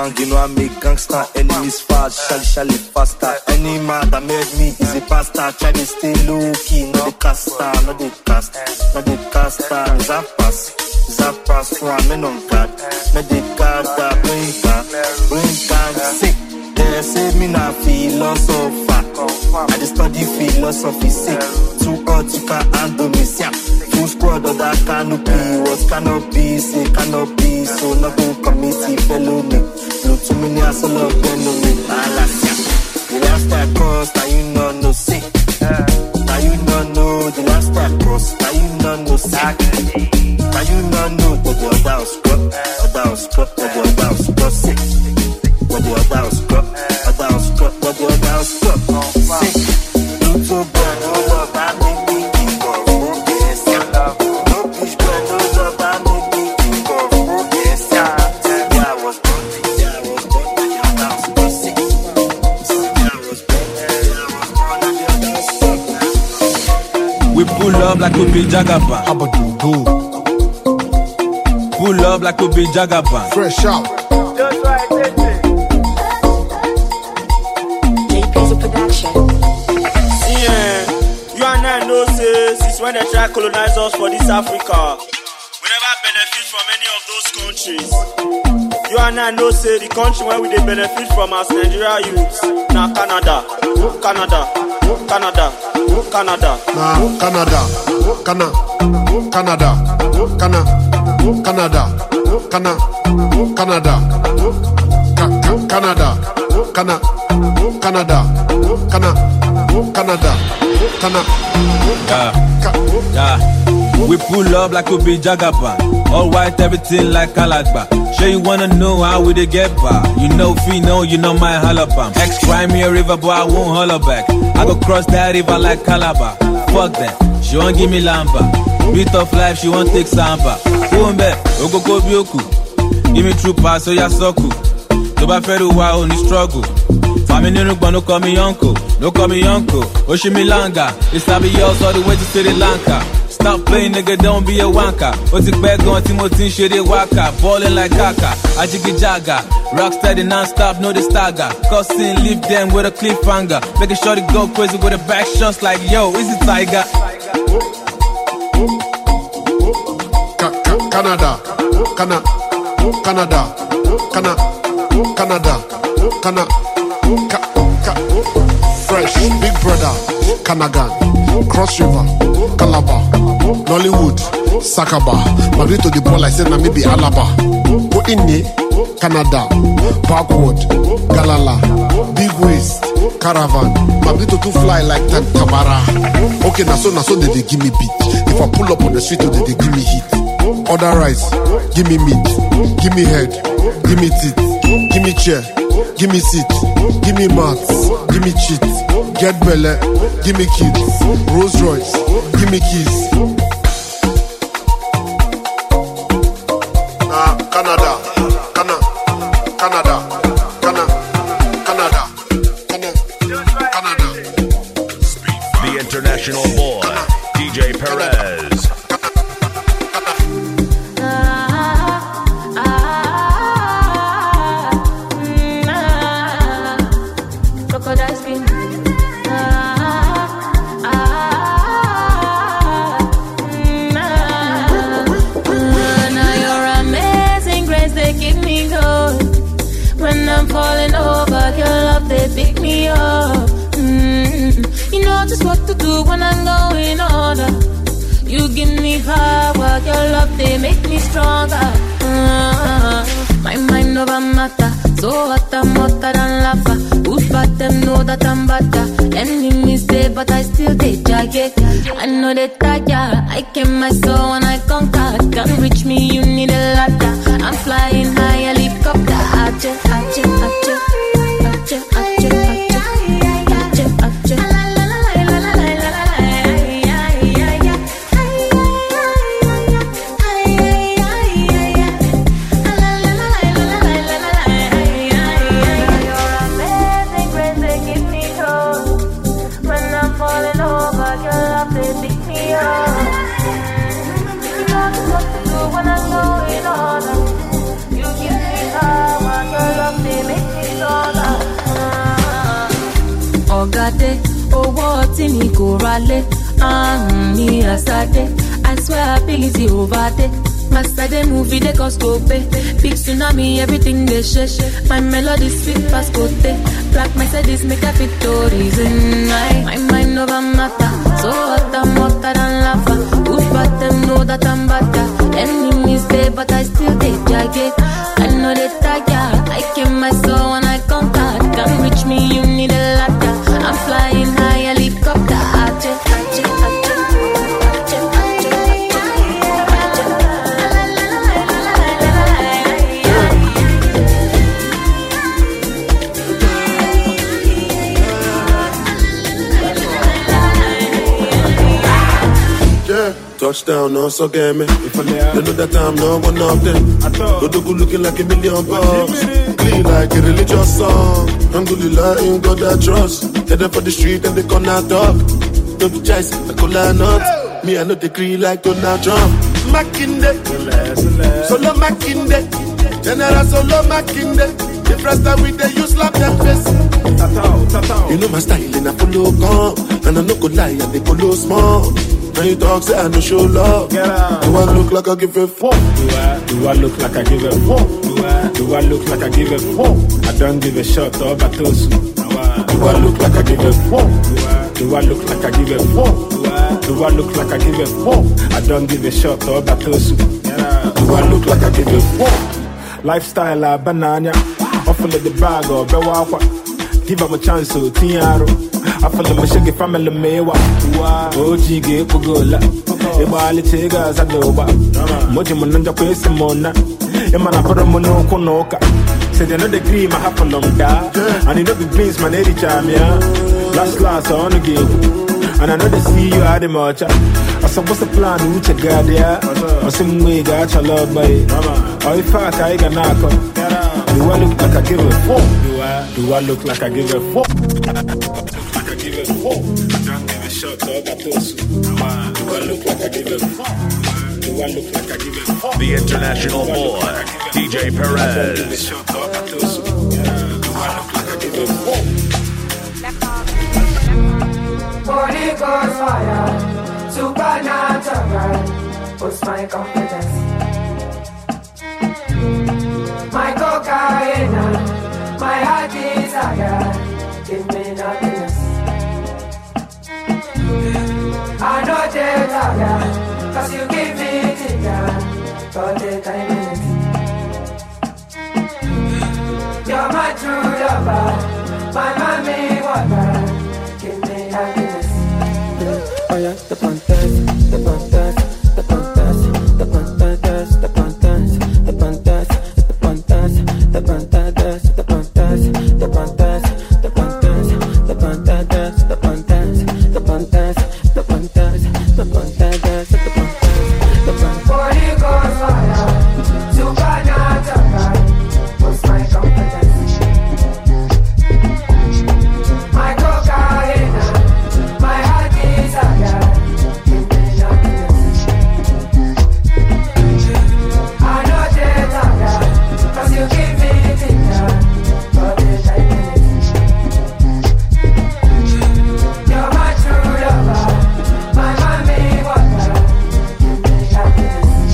gang, you know I make gangster. Enemies fast, shally faster. Any man that made me is a bastard. Try to stay low key, not the caster, not the caster. Zapas, so I'm in on God. Not the God that bring gang, sick. They say me not philosopher. I just study philosophy, sick. Too hot, you can't handle me, sick. Full squad of that canopy. What cannot be, say cannot be. So nothing committee, felony. No too many hustle of enemy. The last time cross, now you know, sick. Now you know, the last time cross, now you know, sick. Now you know, but the other was scrub, sick. But the other was scrub, but the other was scrub, sick. You too bad, no love, I make me king of yes, no bitch, bad, no love, I make me king of yes, yeah, I was born, but the other was scrub, sick. We pull up like we be Jagaban. Pull up like we be Jagaban. Fresh out. JP's a production. Yeah, you and I know, say, since when they try to colonize us for this Africa, we never benefit from any of those countries. You and I know, say, the country where we they benefit from as Nigeria youths. Now Canada. Nah, Canada. Yeah. We pull up like we be Jagaban. All white, everything like Kalagba. Sure you wanna know how we they get by. You know Fino, you know my halabam. Ex cry me a river, but I won't holler back. I go cross that river like Calabar. Fuck that, she won't give me lamba. Beat of life, she won't take samba. Umbe, Ogoko Bioku. Give me true pass, so ya soku. Toba Feru wa only struggle. Family no call me uncle, no call me uncle. Oshimilanga, it's be yours all the way to Sri Lanka. Stop playing, nigga, don't be a wanker. What's it back on Timothy Shady Waka? Ballin' like Kaka, Ajiki Jaga. Rocksteady non-stop, no the stagger. Cussing, leave them with a cliffhanger. Making sure to go crazy with a back shots like, yo, is it Tiger? Canada. Fresh, Big Brother, Kanagan, Cross River, Calabar, Nollywood, Sakaba. Married to the ball, I said, na maybe Alaba. Go in Canada, Backward, Galala, Big Waist, Caravan. Married to fly like Tabara. Okay, na so they give me beat. If I pull up on the street, they give me heat. Order rice, give me meat, give me head, give me teeth, give me chair, give me seat, give me mats, give me cheat, get belly, give me kids, Rolls Royce, give me keys. Canada. The international boy, DJ Perez. Falling over, your love, they pick me up. You know just what to do when I'm going under. You give me power, your love, they make me stronger. My mind over matter, so hot I'm hotter than lava. Who's bad, them know that I'm better. Enemies say, but I still take jacket. I know they tire, I came my soul when I conquer. Can't reach me, you need a ladder. I'm flying high, helicopter. Ache, ache, ache, ache, ache, ache, ache, ache. When I'm going on, you give me power, your love. what in it go rally. Me as I day. I swear ability over there. Master the movie they cost go pay. Big tsunami, everything they share. My melody sweet past go day. Black Mercedes make a victories in my mind over matter. So hot I'm hotter than lava. Good but them know that I'm better. Enemies there but I still they jagged. I know they tired. I came my soul when I conquered. Come reach me, you need a ladder. I'm flying high, helicopter. Touchdown, no so get me. They know that I'm not one of them. Dodogu looking like $1 million. Clean like a religious song. Alhamdulillah, in God I trust. Headed for the street and they corner talk. Don't be choice, I call her not. Me, I know they green like Donald Trump. Makinde, solo Makinde. General solo Makinde. The first time we they use slap them face. You know my style and I follow come. And I no go lie and they follow small. When you talk, say I no show love. Do I look like I give a fuck? Do I look like I give a fuck? Do I look like I give a fuck? I don't give a shot or batosu. Do I look like I give a fuck? Do I look like I give a fuck? Do I look like I give a fuck? I don't give a shot or batosu. Do I look like I give a fuck? Lifestyle banana. Offer the bag or bewawa. Give up a chance to Tiaro. I feel like my shaggy family mewa. OG get Pugola. Ibali Tegas Adoba. Mojimonanja Pesimona. Emana Paramono Konoka. Say they know the cream I have a long da. And you know the beans my lady chamia. Last on the game. And I know they see you at the march. I said, what's the plan? Which a guardia? Or some way got your love by. Or if I got knock. Do I look like I give a fuck? Do I look like I give a fuck? Like I give a fuck. I don't give a shot or batosu. Do I look like I give a fuck? Do I look like I give a fuck? The international boy, DJ Perez. Do I look like I give a fuck? Holy Ghost fire, supernatural, boost my confidence. My cocaine, my heart desire, give me happiness. I know they're tired, cause you give me ginger, for the time. You're my true lover, my mommy water, give me happiness. Oh yeah, the pantas, the pantas, the pantas, the pantas, the pantas, the pantas, the pantas, the pantas, the pantas, the pantas, the pantas, the pantas, the pantas, the pantas, the pantas, the pantas, the pantas. Holy Ghost fire, supernatural, boost my confidence. My cocaine, my heart desire, give me happiness. I know they're tired, cause you give me ginger, for the time. You're my true lover, my mommy water, give me happiness.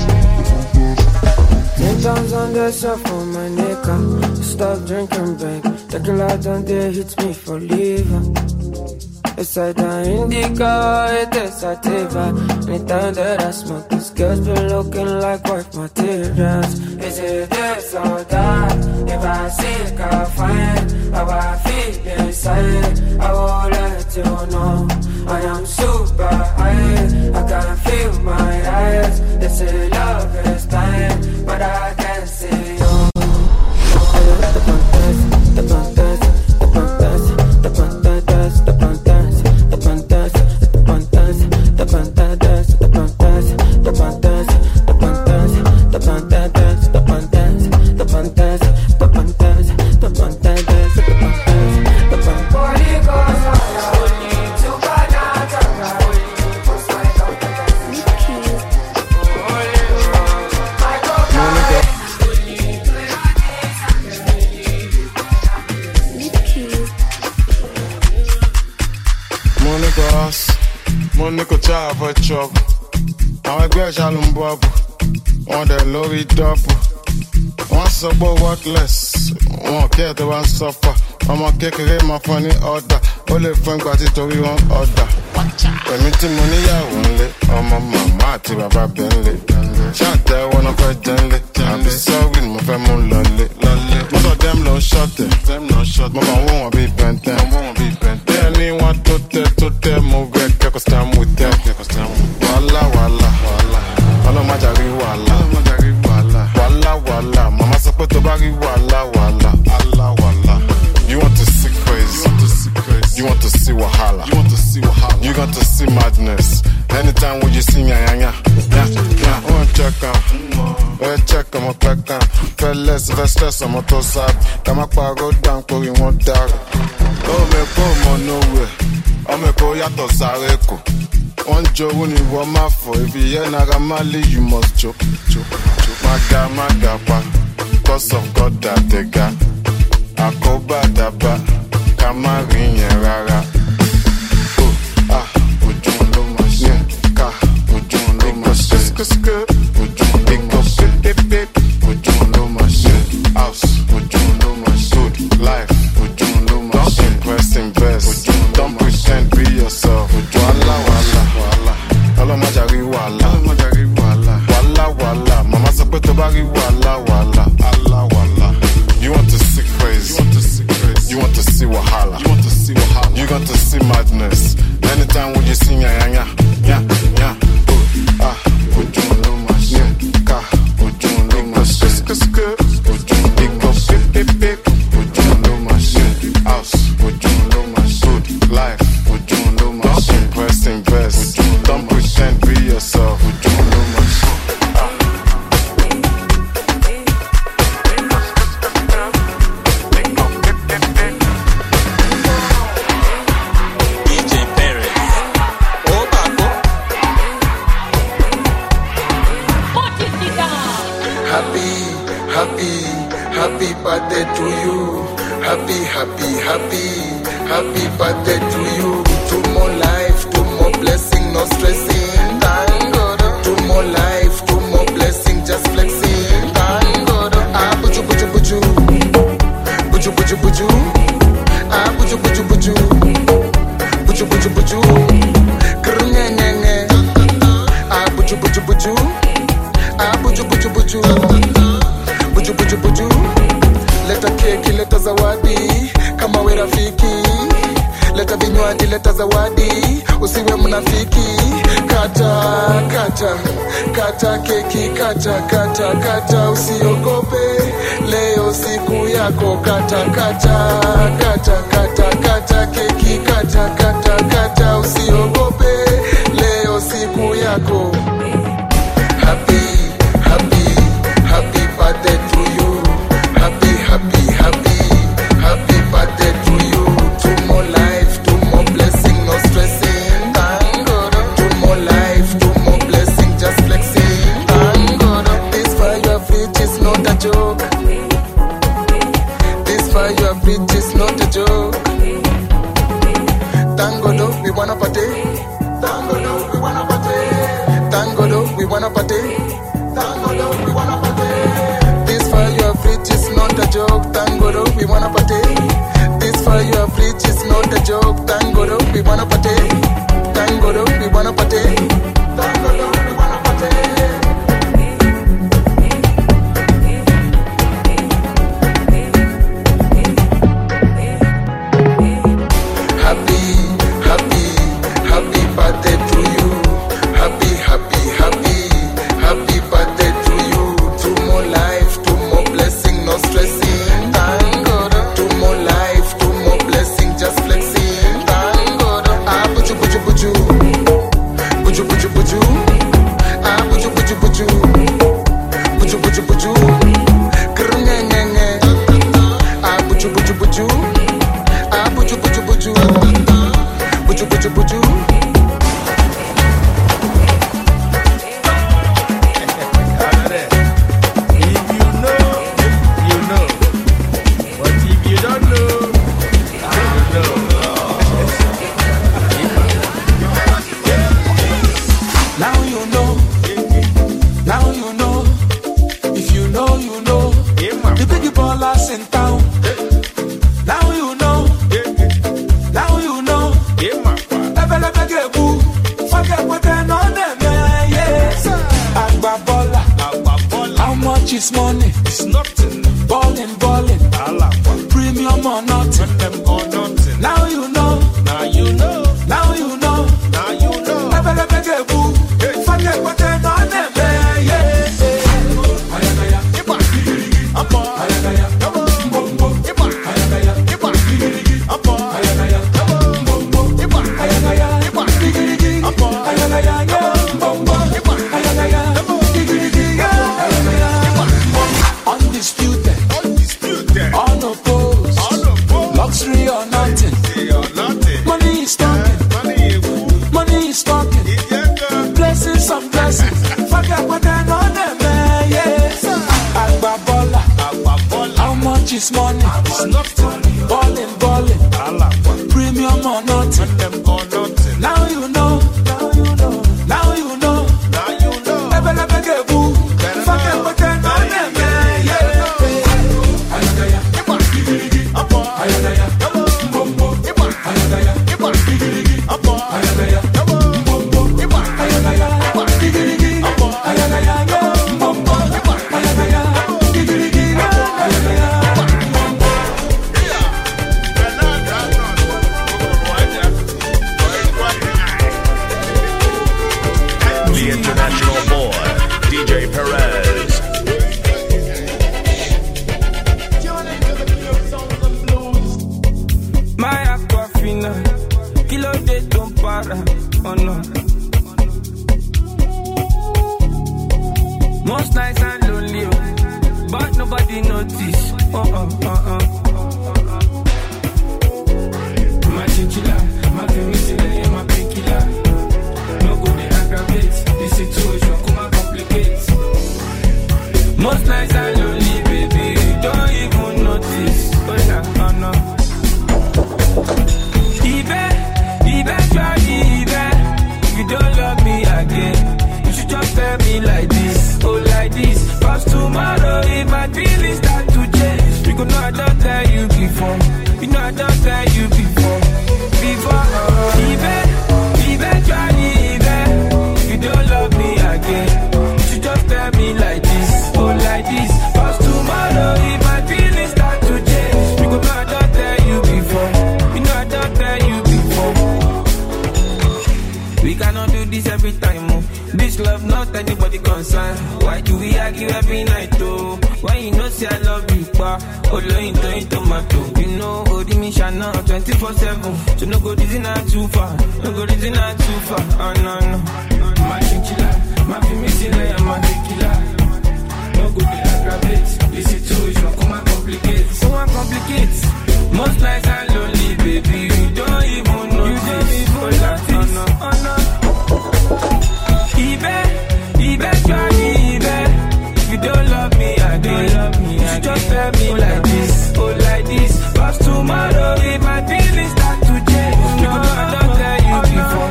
10 times on the shelf for my nigga. Stop drinking, babe. The girl down there hits me for leaving. It's like the indica, it is sativa. Anytime that I smoke, these girls be looking like white materials. Is it this or that? If I seek, I find how I feel inside. I will let you know I am super high. I can feel my eyes. They say love is blind, but I can't see you. The pantas, the pantas, the pantas, the pantas, the pantas, the pantas, the pantas, the pantas, the pantas, the pantas, the pantas, the pantas, the pantas, the pantas, the pantas, the pantas, the pantas. Holy Ghost fire, supernatural, boost my confidence. ní kò tí a fẹ́ chop. Àwọn ẹgbẹ́ ìṣàlùmbọ̀bù, wọ́n dẹ̀ lórí dọ́pù. Wọ́n sọ pé worthless, wọn kí ẹ̀ tó bá ń suffer. Ọmọ kékeré máa fún ní ọ̀dà, ó lè fún ìgbà tí torí wọn ọ̀dà. Èmi tí mo níyàwó ńlé, ọmọ màmá àti bàbá bẹ̀ ńlé. Ṣáàtẹ̀ wọn náà fẹ́ jẹ́ ńlé, àbí sọ́ọ̀rì ni mo fẹ́ mú lọlé. Most of them lọ ṣọ̀tẹ̀, mo kàn wọ́n wọn bí bẹ̀ntẹ́. Bẹ́ẹ̀ ni wọ́n tó tẹ́, mo rẹ̀ kẹ́kọ̀ọ́ stand with them. Wàhálà, ọlọ́mọdé rí wàhálà. Wàhálà, mama sọ pé tó bá rí wàhálà. You want to see crazy, you want to see wahala, you got to see madness. Anytime when you see ya, oh check 'em, fellas, I'm a toss up. Come up, go down, go in one dark. Oh, me go on nowhere. Oh, me go yato sareko. One joke when you want my for. If you hear Nagamali, you must choke. Maga, cause of God that they got. Akoba daba, kamarinye rara. Ujun lo machine, ujun lo machine, big up, ujun lo machine, house, ujun lo machine, life, ujun lo machine, invest, don't pretend, be yourself. Wala, ọlọ́mọdé wala, mama sọ pé tó bá rí wala. You want to see crazy, you want to see wahala, you got to see madness. Anytime when you see ya. Ujun lo machine, ujun lo machine, big up, ujun lo machine, house, ujun lo machine, life, ujun lo machine, invest, don't pretend, be yourself. Ujun lo machine. Happy birthday to you. Happy birthday to you. Two more life, two more blessing, no stressing. Thank God. Two more life, two more blessing, just flexing. Thank God. Buju. Buju. Buju. Krungenge. Buju. Leta keki, leta zawadi, kama we rafiki. Leta vinywaji, leta zawadi, usiwe mnafiki. Kata keki, kata, usiogope. Leo siku yako, kata keki, kata, usiogope. Leo siku yako. Happy birthday to you. Happy birthday to you. Two more life, two more blessing, no stressing. Thank God. Two more life, two more blessing, just flexing. Thank God. This fire bridge is not a joke. This fire bridge is not a joke. Thank God, we wanna party. Thank God, we wanna party. Thank God, we wanna party. Thank God, we wanna party. This fire bridge is not a joke. Thank God, we wanna party. This fire bridge is not a joke. Thank God, we wanna party. Thank God, we wanna party. Thank God, we wanna party. Happy birthday to you. Happy birthday to you. Two more life, two more blessing, no stressing. Thank God. Two more life, two more blessing, just flexing. Thank God. Buju. in town. Now you know. Now you know. Ebelebe gebu. Forget what they know them, yeah. Agbabola. How much is money? It's nothing. Ballin'. Premium or nothing. Now you know. Now you know. Ebelebe gebu. Forget what they know them, yeah. Undisputed, unopposed, luxury or nothing. Money is talking, blessings on blessings. Forget what they know them, yes. Agbabola, how much is money? It's nothing. Ballin', premium or nothing. Now you know. Ebelebe gebu. Forget what they know them, yeah. The international boy, DJ Perez. My aquafina, kilo de don't para, oh no. Most nights and lonely, but nobody notice. My chinchilla, my femisila, my pinkilla. No go dey aggravate, the situation come and complicate. Most nights and lonely, baby, you don't even notice. Oh no. Eventually, if you don't love me again, you should just tell me like this, oh like this. Cause tomorrow, if my feelings start to change, you know I don't tell you before. Eventually, if you don't love me again, you should just tell me like this, oh like this. Cause tomorrow, if my feelings start to change, you know I don't tell you before. We cannot do this every time, oh. This love not anybody concerned. Why do we argue every night, oh? Why you know say I love you, pa? Oh, into tomato. You know, holding me shana 24/7. So no go reason not too far. Oh no. My chinchilla, my femisila, my tequila. No go dey aggravate. The situation come and complicate. Most nights are lonely, baby. You don't even know. Eventually, if you don't love me again, you should just tell me like this, oh like this. Cause tomorrow, if my feelings start to change, you know I don't tell you before.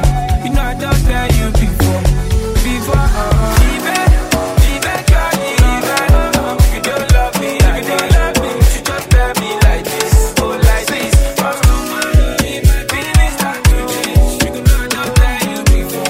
Eventually, if you don't love me again, you should just tell me like this, oh like this. Cause tomorrow, if my feelings start to change, you know I don't tell you before.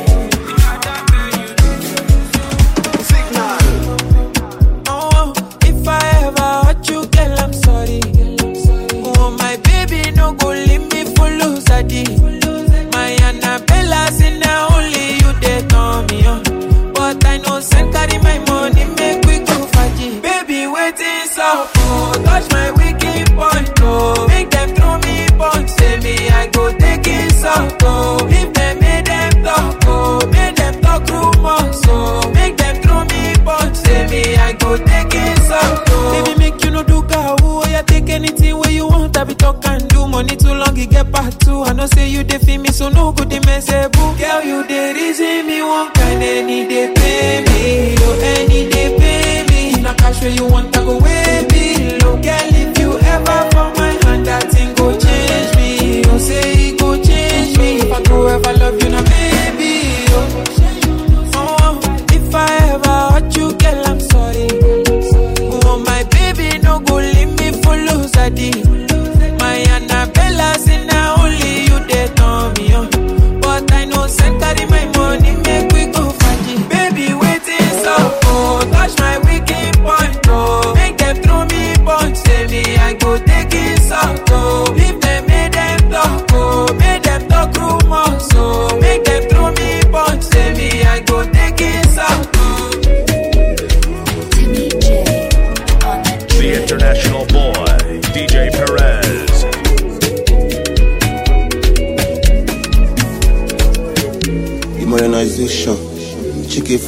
If I ever hurt you, girl, I'm sorry. Oh, my baby, no go leave me for lose a day. My Annabella say now only you they know me, but I know send carry my money, make we go faji. Baby, waiting so oh, touch my wicked point, oh. Make them throw me punch, say me I go take it out, oh. If they made them talk, oh, make them talk rumors, oh. Make them throw me punch, say me I go take it out, oh. Baby, make you no do gawu, oh, you take anything where you want, I be talk and do. Money too long, you get part two. I know say you dey feel me, so no good, they mess a boo. Girl, you dey reason me one kind, any day pay me, oh, any day pay me. Now cash where you want, I go way below. Girl, if you ever from my hand, that thing go change me. Oh, say it go change me. If I go ever love you, now baby, oh. If I ever hurt you, girl, I'm sorry. Oh, my baby, no go leave me for love.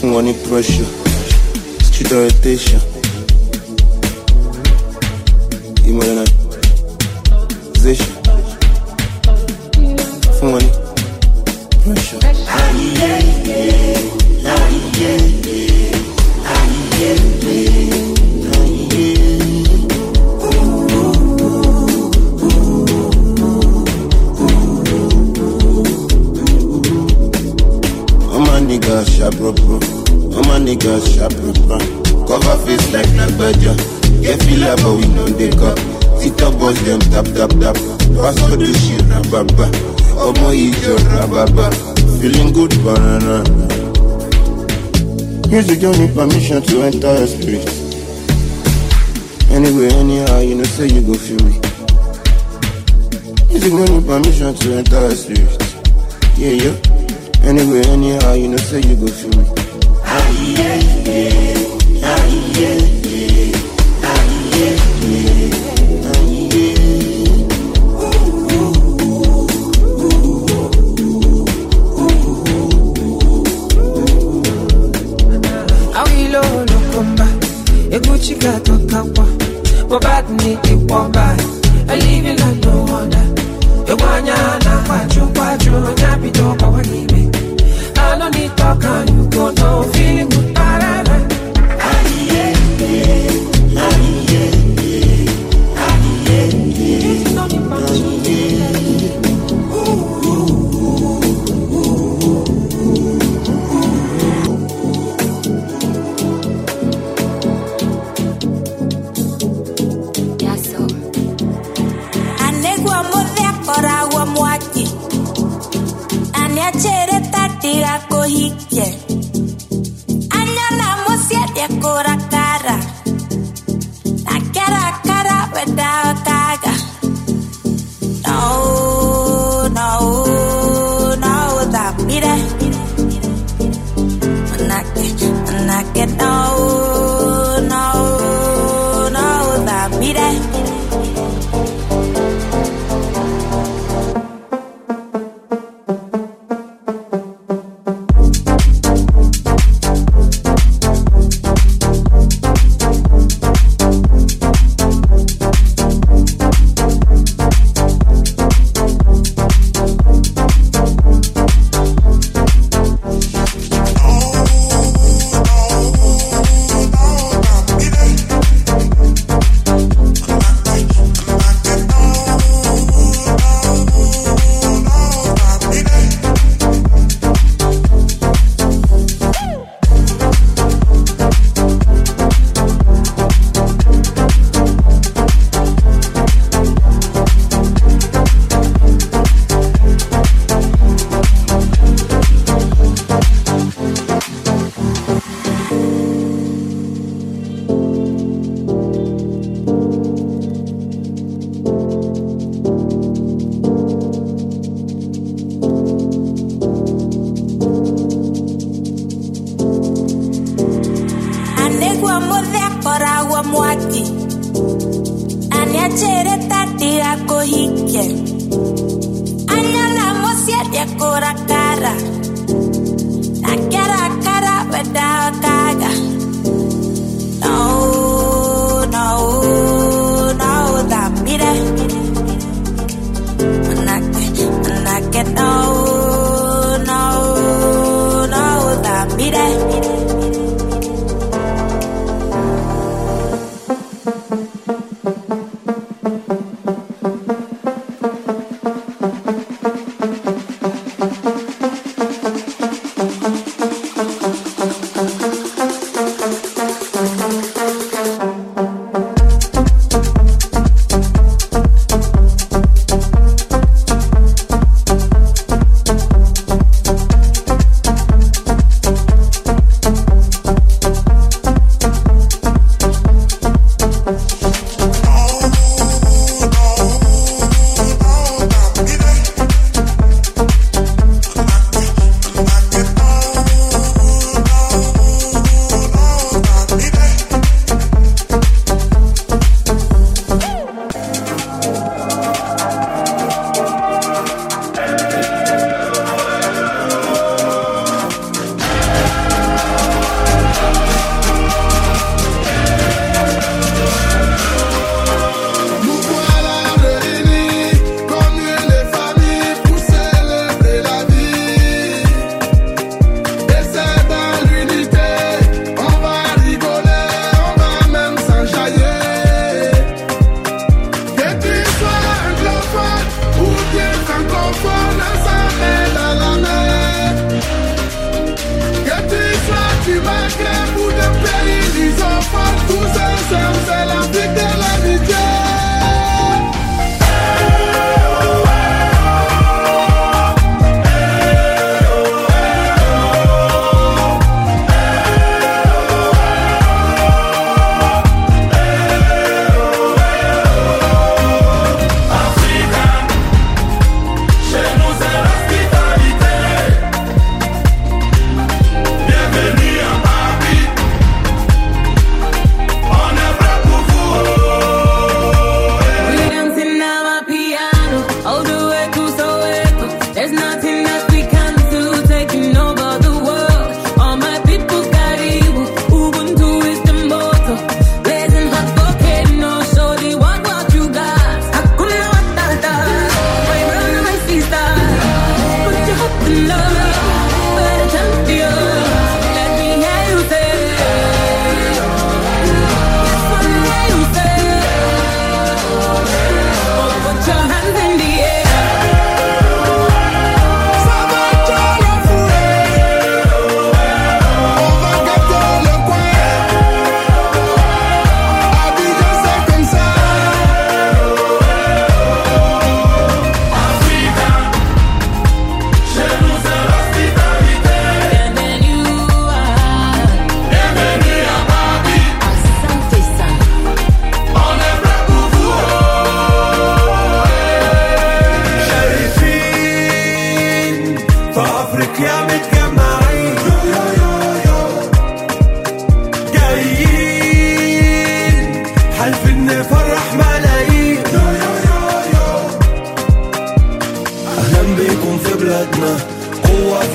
Money pressure, street orientation. Modernization. Money pressure. Niggas sharp bro. All my niggas sharp bro. Cover face like Nagbaja. Get feel up but we know they got. TikTok boss them tap. Pass for the shit rababa. Omo ijo rababa. Feeling good banana. Music don't need permission to enter your spirit. Anyway, anyhow, you know say you go feel me. Music don't need permission to enter your spirit. Yeah. Anyway, anyhow, you know say you go feel me. I live in like no wonder. You want ya na kwachu, nyapi to kawanibe. I don't need talk and you go no feeling good parada.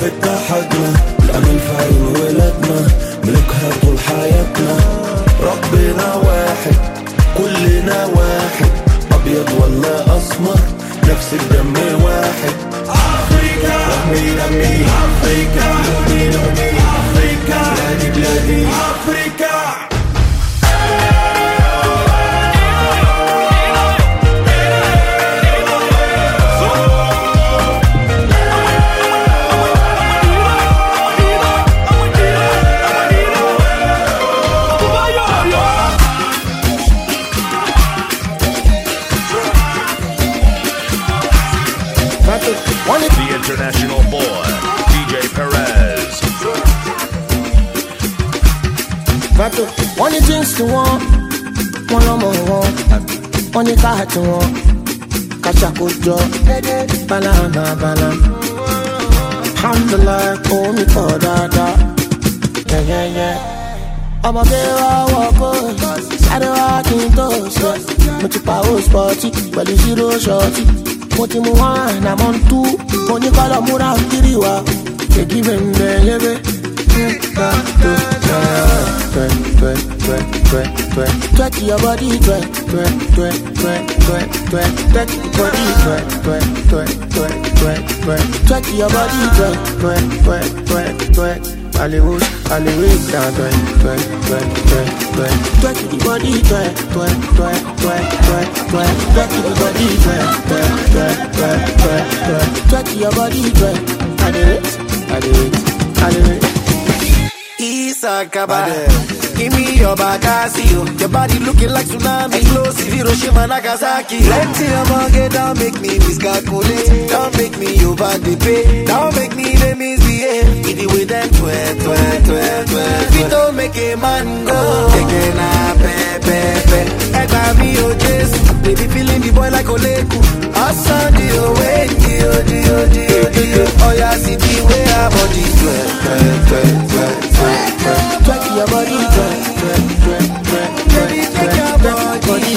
اتحدنا الأمل في عين ولادنا ملكها طول حياتنا ربنا واحد كلنا واحد أبيض ولا أسمر نفس الدم واحد أفريكا أمي أفريكا أمي أفريكا بلادي أفريكا The international boy, DJ Perez. One the drinks to one more one the car to one. Catch a good job, banana. Alhamdulillah, oh me for dada. Yeah. I'm a girl, walk on. I don't walk in those. But you power sporty, but you zero shorty. Moti mu one, I'm on two. Money kala mura kiriwa. They give him the leve. Twerk your body, twerk your body, twerk. Hollywood, down, twerk your body, twerk your body, I do it. Isakaba, give me your Bakasio. Your body looking like tsunami, explosive Hiroshima, Nagasaki. Plenty of money, don't make me miscalculate. Don't make me over the pay. Don't make me the misbehave. Give it with them, twerk. We don't make a man go. Taking a pepe. And I me your chest. Baby feeling the boy like Oleku. I saw the away, dio. Oh yeah, see the way I body twerk. Twerk your body, twerk your body,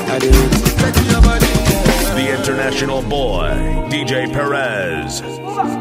The international boy, DJ Perez.